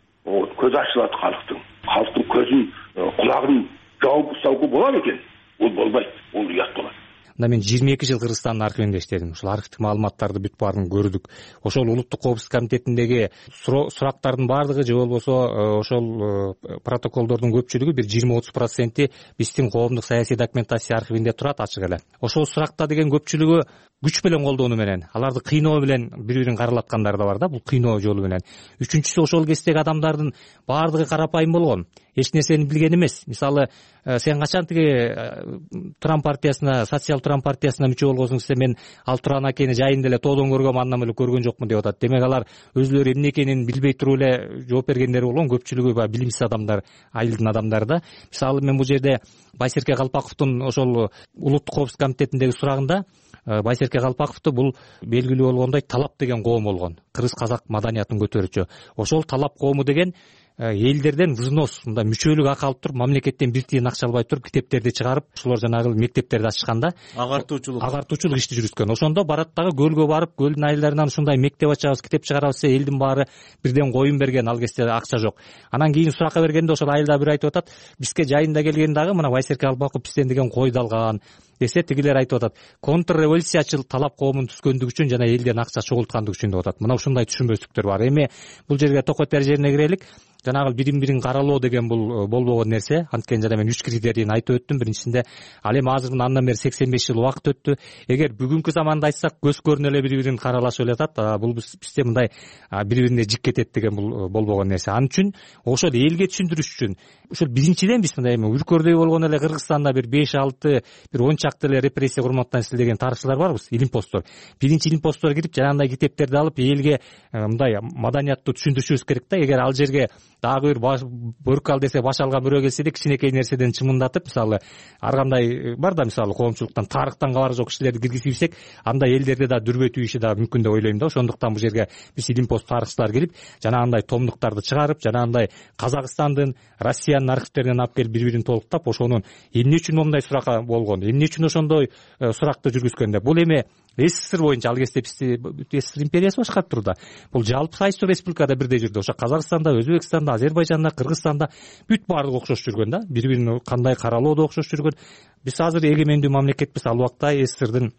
Speaker 9: Көз ашылады халықтың. Халықтың көзін, құлағын жауып ұстауға болады екен. Ол болмайды, ол ұят болады.
Speaker 12: Мен 22 жыл Кыргызстандын архивинде иштедим. Ошол архивдик маалыматтарды бүт баарын көрдүк. Ошол улуттук коопсуздук комитетиндеги сурактардын баардыгы же болбосо ошол протоколдордун көпчүлүгү бир 20-30% биздин коомдук саясий документация архивинде турат ачык эле. Ошол суракта деген көпчүлүгү күч менен колдонуу менен, аларды кыйноо менен бири-бирин каралаткандар да бар да, бул кыйноо жолу менен. Үчүнчүсү ошол кездеги адамдардын баардыгы карапайым болгон. Эч нерсени билген эмес. Мисалы, сен качан тиги Туран партиясына, социал Туран партиясына мүчө болгонсуң десе, мен ал Туран акени жайында эле тоодон көргөм, андан эле көргөн жокмун деп атат. Демек алар өзүлөрү эмне экенин билбей туруп эле жооп бергендер болгон. Көпчүлүгү билимсиз адамдар, айылдын адамдары да. Мисалы, мен бул жерде Байсерке Калпаковдун ошол улуттук коопсуздук комитетиндеги сурагында Байсерке Калпаковду бул белгилүү болгондой талап деген коом болгон. Кыргыз-казак маданиятын көтөрүүчү. Ошол талап коому деген элдерден взнос, мында мүчөлүк акы алып туруп, мамлекеттен бир тиын акча албай туруп, китептерди чыгарып, ошолор жанагы мектептерди ачышканда агартуучулук ишти жүргүзгөн. Ошондо барат дагы көлгө барып, көлдүн айылдарынан ушундай мектеп ачабыз, китеп чыгарабыз десе, элдин баары бирден коюн берген, ал кезде акча жок. Анан кийин суракка бергенде ошол айылда бир айтып атат, бизге жайында келген дагы мына Байсерке Калпаков бизден деген койду алган десе, тигилер айтып атат, контрреволюциячыл талап коомун түзгөндүгү үчүн жана элден акча чогулткандыгы үчүн деп атат. Мына ушундай түшүнбөстүктөр бар. Эми бул жерге токойт жерине кирелик. Жанагы бирин-бирин каралоо деген бул болбогон нерсе. Анткени жана мен 3 критерийин айтып өттүм. Биринчисинде, ал эми азыр андан бери 85 жыл убакыт өттү. Эгер бүгүнкү заманда айтсак, көз көрүнө эле бири-бирин каралашып эле атат. Бул бизде мындай бири-бирине жик кетет деген бул болбогон нерсе. Анын үчүн ошол элге түшүндүрүш үчүн ушул биринчиден биз мындай эми үркөрдөй болгон эле Кыргызстанда бир 5-6 бир 10 чакты эле репрессия курматтан изилдеген тарыхчылар барбыз, илимпоздор. Биринчи илимпоздор кирип, жанагындай китептерди алып, элге мындай маданиятты түшүндүрүшүбүз керек да. Эгер ал жерге дагы бир бөрк ал десе, баш алган бирөө келсе да, кичинекей нерседен чымындатып, мисалы, ар кандай бар да, мисалы, коомчулуктан тарыхтан кабары жок кишилерди киргизсек, анда элдерди да дүрбөтүү иши да мүмкүн деп ойлойм да. Ошондуктан бул жерге биз илимпоз тарыхчылар келип, жанагындай томдуктарды чыгарып, жанагындай Казакстандын, Россиянын архивтеринен алып келип бири-бирин толуктап, ошонун эмне үчүн моундай сурака болгон, эмне үчүн ошондой суракты жүргүзгөн деп. Бул эми СССР боюнча, ал кезде СССР империясы башкарып турду. Бул жалпы кайсы республикада бирдей жүрдү. Ошо Казакстанда, Өзбекстанда, Азербайжанда, Кыргызстанда бүт баардыгы окшош жүргөн да. Бири-бирин кандай каралоодо окшош жүргөн. Биз азыр эгемендүү мамлекетпиз, ал убакта СССРдин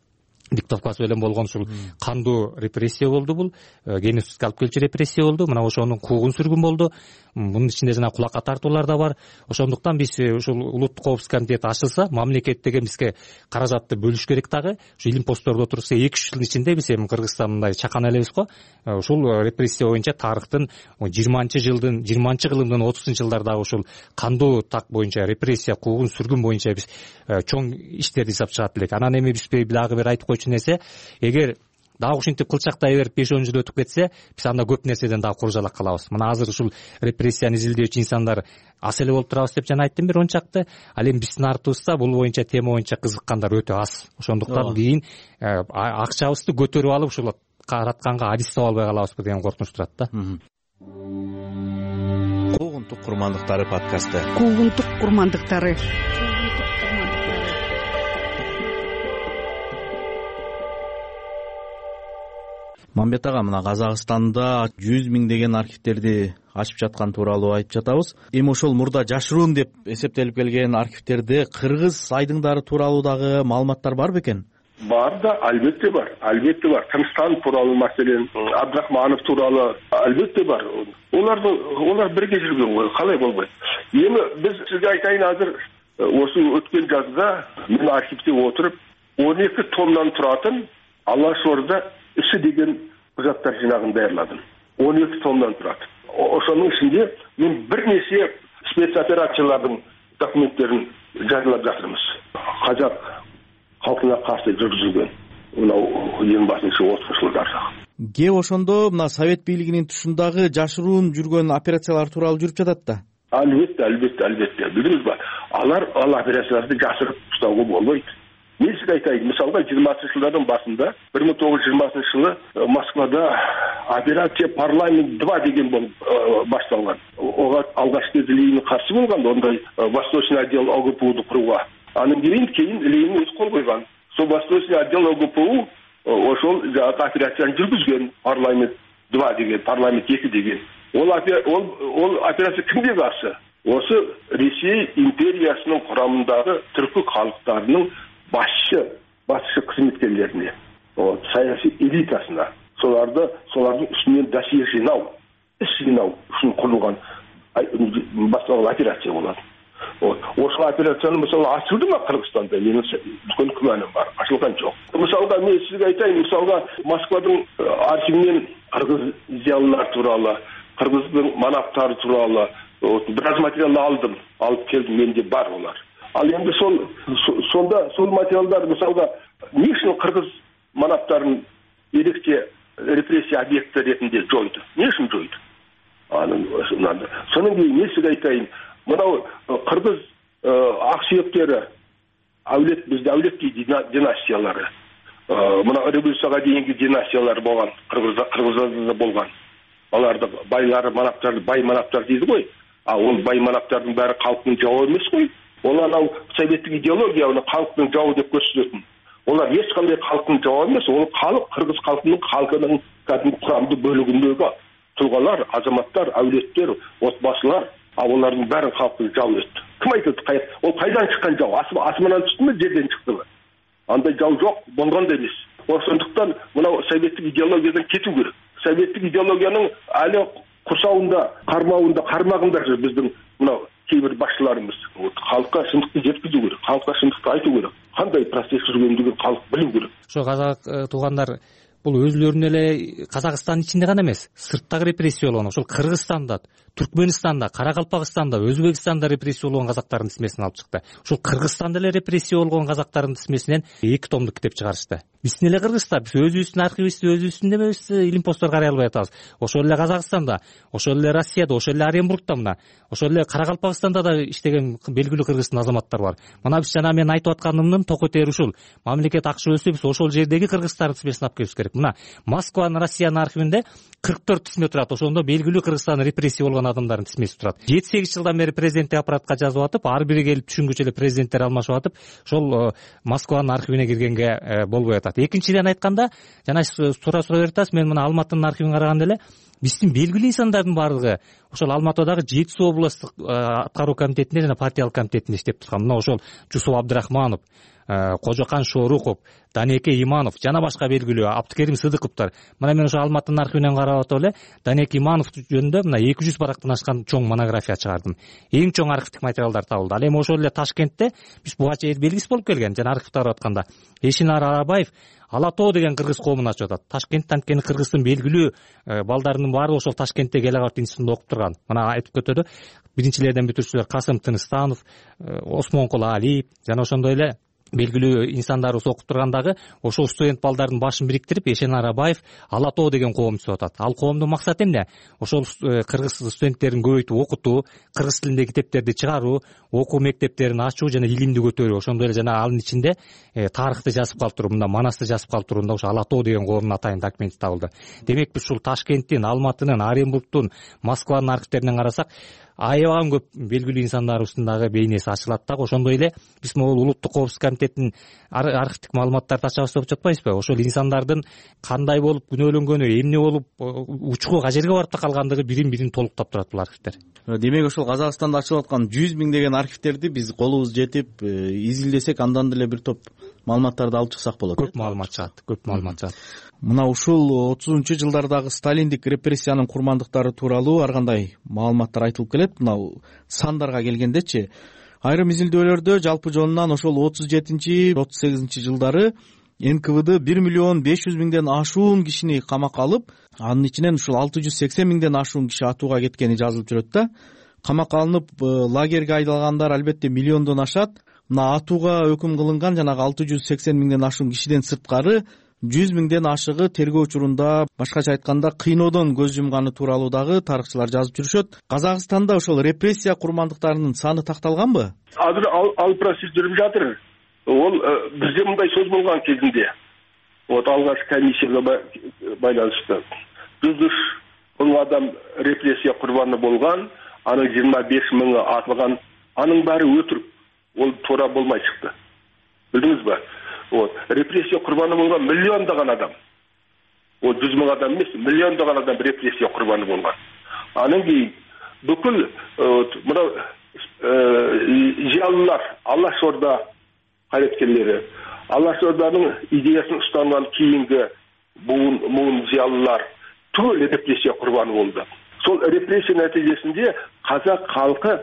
Speaker 12: диктовкасы менен болгон ушул кандуу репрессия болду. Бул генетически алып келчү репрессия болду. Мына ошонун куугун сүргүн болду. Мунун ичинде жана кулакка тартуулар да бар. Ошондуктан биз ушул улуттук коопсуздук комитети ачылса, мамлекет деген бизге каражатты бөлүш керек дагы. Ушу илим посттордо отурса 2-3 жылдын ичинде биз эми Кыргызстан мындай чакан элебиз го. Ушул репрессия боюнча тарыхтын 20-жылдын 30 жылдардагы ушул кандуу так боюнча репрессия, куугун сүргүн боюнча биз чоң иштерди жасап чыгат элек. Анан эми биз дагы бир айтып койчу нерсе, эгер дагы ушинтип кылчактай берип 5-10 жыл өтүп кетсе, биз анда көп нерседен дагы куржалак калабыз. Мына азыр ушул репрессияны изилдөөчү инсандар аз эле болуп турабыз деп жана айттым бир ончакты. Ал эми биздин артыбызда бул боюнча тема боюнча кызыккандар өтө аз. Ошондуктан кийин акчабызды көтөрүп алып ушул каратканга адис таба албай калабызбы деген коркунуч турат да.
Speaker 1: Куугунтук курмандыктары подкасты.
Speaker 4: Куугунтук курмандыктары.
Speaker 1: Мамбет ага, мына Казакстанда 100 миңдеген архивтерди ачып жаткан тууралуу айтып жатабыз. Эми ошол мурда жашыруун деп эсептелип келген архивтерде кыргыз айдыңдары тууралуу дагы маалыматтар бар бекен?
Speaker 9: Бар да, албетте бар. Тынчтан тууралуу маселен, Абдрахманов тууралуу албетте бар. Олар бирге жүргөн го, калай болбойт. Эми биз сизге айтайын, азыр осы өткөн жазда мен архивде отуруп 12 томдан туратын Алашорда иши деген кужаттар жинагын даярладым. 12 томдан турат. Ошонун ичинде мен бир нече спецоперациялардын документтерин жарыялап жатырмыз. Казак халкына каршы жүргүзүлгөн мынау 20-30 жылдарда.
Speaker 1: Кеп ошондо мына Совет бийлигинин тушундагы жашыруун жүргөн операциялар тууралуу жүрүп жатат да.
Speaker 9: Албетте. Билдиңизби? Ал операцияларды жашырып туштауга болбойт. Мен сизге айтайын, мисалга 20-жылдардын басында 1920 жылы Москвада операция Парламент 2 деген болуп башталган. Ога алгачкы Ленин каршы болгон, ондай восточный отдел ОГПУду курууга. Анын кийин Ленин өз кол койгон. Сол восточный отдел ОГПУ ошол операцияны жүргүзгөн, Парламент 2 деген, Парламент 2 деген. Ол операция кимге каршы? Осы Ресей империясынын курамындагы түркү калктарынын башчы кызметкерлерине, саясий элитасына, солардын үстүнөн досье жинау, үчүн курулган башталган операция болот. Ошол операцияны мисалы ачылдымы Кыргызстанда? Менин үлкөн күмөнүм бар, ачылган жок. Мисалга мен сизге айтайын, Москвадын архивинен кыргыз зыялылар тууралуу, кыргыздын манаптары тууралуу бир аз материал алып келдим, менде бар олар. Ал эми сол материалдар мисалга эмне үчүн кыргыз манаптарын эрекче репрессия объекти ретинде жойду? Эмне үчүн жойду? Сонун кийин мен сизге айтайын, мынау кыргыз ак сүйөктөрү, бизде әулеттей династиялары, мына революцияга дейинки династиялар болгон, кыргыздарда болгон. Аларды байлары, манаптарды, бай манаптар дейди ғой. Ол бай манаптардын баары калктын жабы эмес ғой. Олар советтик идеология калктын жабы деп көрсөтөтүн. Олар эч кандай калктын жабы эмес, ол кыргыз калкынын кәдимги курамдуу бөлүгүндөгү тулгалар, азаматтар, әулеттер, отбасылар, олардын баарын калктын жабы өттү. Ким айтат? Ол кайдан чыккан жабы? Асмандан чыктымы, жерден чыктымы? Андай жабы жок, болгон да эмес. Ошондуктан мына советтик идеологиядан кетүү керек. Советтик идеологиянын али курсауында, кармагында жүр биздин мына кейбир башчыларыбыз. Халкка шындыкты жеткизүү керек, халкка шындыкты айтуу керек. Кандай процесс жүргөндүгүн калк билүү керек.
Speaker 12: Ошо казак туугандар бул өзүлөрүнүн эле Казакстандын ичинде гана эмес, сырттагы репрессия болгон, ошол Кыргызстанда, Түркмөнстанда, Каракалпакстанда, Өзбекстанда репрессия болгон казактардын тизмесин алып чыкты. Ошол Кыргызстанда эле репрессия болгон казактардын тизмесинен 2 томдук китеп чыгарышты. Биздин эле Кыргызста биз өзүбүздүн архивибизди өзүбүздүн эмебиз илим посттор карай албай атабыз. Ошол эле Казакстанда, ошол эле Россияда, ошол эле Оренбургда мына, ошол эле Каракалпакстанда да иштеген белгилүү кыргыздын азаматтары бар. Мына биз жана мен айтып атканымдын токой тери ушул. Мамлекет акча бөлсө биз ошол жердеги кыргыздардын тизмесин алып келишибиз керек. Мына Москванын, Россиянын архивинде 44 тизме турат. Ошондо белгилүү Кыргызстанда репрессия болгон адамдардын тизмеси турат. 7-8 жылдан бери президенттик аппаратка жазып атып, ар бири келип түшүнгүчө эле президенттер алмашып атып, ошол Москванын архивине киргенге болбой атат. Экинчиден айтканда, жана туура берип атасыз, мен мына Алматынын архивин караганда эле биздин белгилүү инсандардын баардыгы ошол Алматыдагы 7 областтык аткаруу комитетинде жана партиялык комитетинде иштеп турган. Мына ошол Жусуп Абдрахманов, Кожокан Шоруков, Данеке Иманов жана башка белгилүү Абдыкерим Сыдыковдор. Мына мен ошо Алматынын архивинен карап атып эле Данеке Иманов жөнүндө мына 200 барактан ашкан чоң монография чыгардым. Эң чоң архивдик материалдар табылды. Ал эми ошол эле Ташкентте биз буга чейин белгисиз болуп келген жана архивде карап атканда Эшинар Арабаев Ала тоо деген кыргыз коомун ачып атат. Ташкентте анткени кыргыздын белгилүү балдарынын баары ошол Ташкентте Келагат институтунда окуп турган. Мына айтып кетөдү. Биринчилерден бүтүрүүчүлөр Касым Тыныстанов, Осмонкул Алиев жана ошондой эле белгилүү инсандарыбыз окуп тургандагы ошол студент балдардын башын бириктирип Эшен Арабаев Ала тоо деген коом түзүп атат. Ал коомдун максаты эмне? Ошол кыргыз студенттерин көбөйтүү, окутуу, кыргыз тилиндеги китептерди чыгаруу, окуу мектептерин ачуу жана илимди көтөрүү. Ошондой эле жана анын ичинде тарыхты жазып калтыруу, мында Манасты жазып калтыруунда ошо Ала тоо деген коомдун атайын документи табылды. Демек биз ушул Ташкенттин, Алматынын, Оренбургтун, Москванын архивдеринен карасак аябаган көп белгилүү инсандарыбыздын дагы бейнеси ачылат дагы. Ошондой эле биз могул улуттук коопсуздук комитетинин архивдик маалыматтарды ачабыз деп жатпайбызбы? Ошол инсандардын кандай болуп күнөөлөнгөнү, эмне болуп учку кажерге барып да калгандыгы бирин толуктап турат бул архивдер.
Speaker 1: Демек ошол Казакстанда ачылып аткан 100 миңдеген архивдерди биз колубуз жетип изилдесек андан деле бир топ маалыматтарды алып чыксак болот.
Speaker 12: Көп маалымат чыгат.
Speaker 1: Мына ушул 30-жылдардагы сталиндик репрессиянын курмандыктары тууралуу ар кандай маалыматтар айтылып келет. Мына сандарга келгендечи айрым изилдөөлөрдө жалпы жонунан ошол 37-38 жылдары НКВД 1.500.000 ашуун кишини камакка алып, анын ичинен ушул 680.000 ашуун киши атууга кеткени жазылып жүрөт да. Камакка алынып лагерге айдалгандар албетте миллиондон ашат. Мына атууга өкүм кылынган жанагы 680.000 ашуун кишиден сырткары 100.000 ашыгы тергөө учурунда, башкача айтканда кыйноодон көз жумганы тууралуу дагы тарыхчылар жазып жүрүшөт. Казакстанда ошол репрессия курмандыктарынын саны такталганбы?
Speaker 9: Азыр ал процесс жүрүп жатыр. Ол бизде мындай сөз болгон кезинде, алгачкы комиссияга байланыштуу 103 адам репрессия курбаны болгон, анын 25 миңи атылган, анын баары өтүрүк. Ол туура болмай чыкты. Билдиңизби? Репрессия курбаны болгон миллиондогон адам. 100 миң адам эмес, миллиондогон адам репрессия курбаны болгон. Анан кийин бүкүл мына жыялылар, Алаш Орда кайраткерлери, Алаш Орданын идеясын устанган кийинги буун жыялылар түгөл репрессия курбаны болду. Сол репрессия натыйжасында казак халкы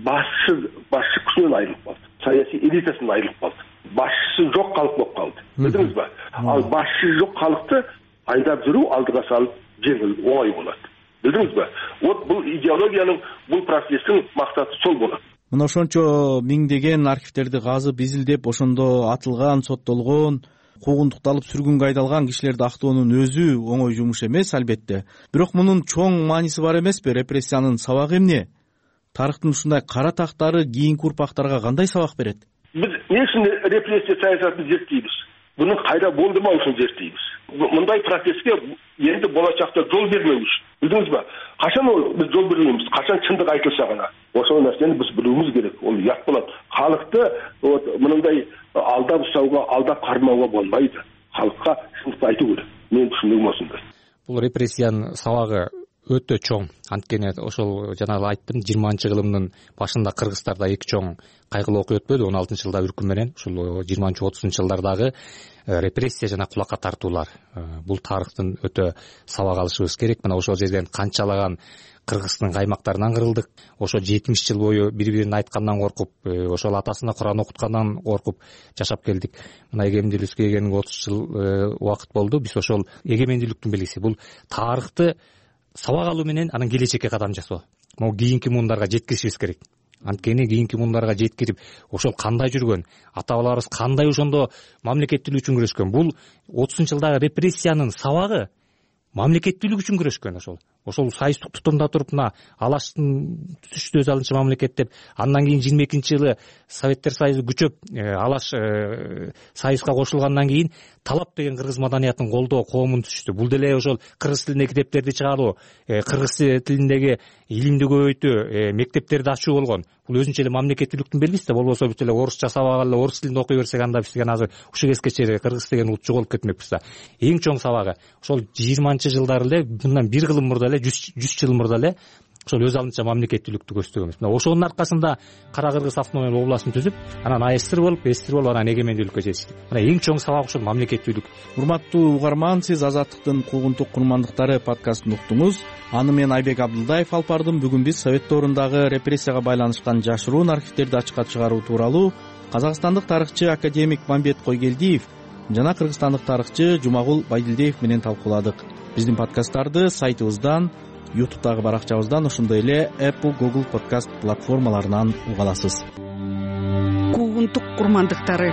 Speaker 9: башчы күчүнөн айрылып калды. Саясий элитасынан айрылып калды. Башчысы жок калып болуп калды. Билдиңизби? Ал башчы жок калыкты айдап жүрүү алдыга салып жеңил, оңой болот. Билдиңизби? Бул идеологиянын, бул процесстин максаты сол болот.
Speaker 1: Мына ошончо миңдеген архивдерди казып, изилдеп, ошондо атылган, соттолгон, куугунтукталып сүргүнгө айдалган кишилерди актоонун өзү оңой жумуш эмес, албетте. Бирок мунун чоң мааниси бар эмеспи? Репрессиянын сабагы эмне? Тарыхтын ушундай кара тактары кийинки урпактарга кандай сабак берет?
Speaker 9: Биз эмне үчүн репрессия саясатын зерттейбиз? Буну кайда болдурмоо үчүн зерттейбиз. Мындай процесске энди болочакта жол бермөө үчүн. Билдиңизби? Качан биз жол беребиз? Качан чындык айтылса гана. Ошол нерсени биз билүүбүз керек. Ол ят болот. Халыкты мындай алдап сауга, алдап кармауга болбойт. Халыкка чындыкты айтуу керек. Менин түшүнүгүм ошондой.
Speaker 12: Бул репрессиянын сабагы өтө чоң. Анткени ошол жана айттым, 20-кылымдын башында Кыргызстарда эки чоң кайгылуу окуя өтпөдү. 16-жылда үркүм менен ушул 20-30 жылдардагы репрессия жана кулакка тартуулар. Бул тарыхтын өтө сабак алышыбыз керек. Мына ошол жерден канчалаган кыргыздын каймактарынан кырылдык. Ошо 70 жыл бою бири-бирин айткандан коркуп, ошол атасына Куран окуткандан коркуп жашап келдик. Мына эгемендүүлүккө келгенге 30 жыл убакыт болду. Биз ошол эгемендүүлүктүн белгиси. Бул тарыхты сабак алуу менен анын келечекке кадам жасоо. Могу кийинки муундарга жеткиришибиз керек. Анткени кийинки муундарга жеткирип, ошол кандай жүргөн, ата-бабаларыбыз кандай ошондо мамлекеттүүлүк үчүн күрөшкөн. Бул 30-жылдагы репрессиянын сабагы мамлекеттүүлүк үчүн күрөшкөн ошол союздук тутумда туруп мына Алаштын түштү өз алынча мамлекет деп, андан кийин 22-жылы Советтер Союзу күчөп Алаш союзга кошулгандан кийин талап деген кыргыз маданиятын колдоо коомун түштү. Бул деле ошол кыргыз тилиндеги китептерди чыгаруу, кыргыз тилиндеги илимди көбөйтүү, мектептерди ачуу болгон. Бул өзүнчө эле мамлекеттүүлүктүн белгиси да. Болбосо бүт эле орусча сабак алып, орус тилинде окуй берсек, анда биз деген азыр ушу кезге чейин кыргыз деген улут жоголуп кетмекпиз да. Эң чоң сабагы ошол 20-жылдары эле, мындан 1 кылым мурда эле, 100 жыл мурда эле ошол өз алдынча мамлекеттүүлүктү көздөгөнбүз. Мына ошонун аркасында Кара Кыргыз автономиялык областын түзүп, анан АССР болуп анан эгемендүүлүккө жетиштик. Мына эң чоң сабак ушул мамлекеттүүлүк.
Speaker 1: Урматтуу угарман, сиз Азаттыктын куугунтук курмандыктары подкастын уктуңуз. Аны мен Айбек Абдылдаев алып бардым. Бүгүн биз Совет доорундагы репрессияга байланышкан жашыруун архивдерди ачыкка чыгаруу тууралуу казакстандык тарыхчы академик Мамбет Койгелдиев жана кыргызстандык тарыхчы Жумагул Байдилдиев менен талкууладык. Биздин подкасттарды сайтыбыздан, YouTube'дагы баракчабыздан, ошондой эле Apple, Google подкаст платформаларынан уга аласыз.
Speaker 4: Куугунтук курмандыктары.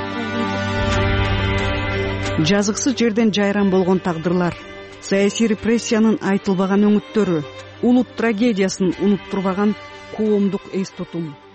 Speaker 4: Жазыксыз жерден жайран болгон тагдырлар, саясий репрессиянын айтылбаган өңүттөрү, улут трагедиясын унуттурбаган коомдук эс тутум.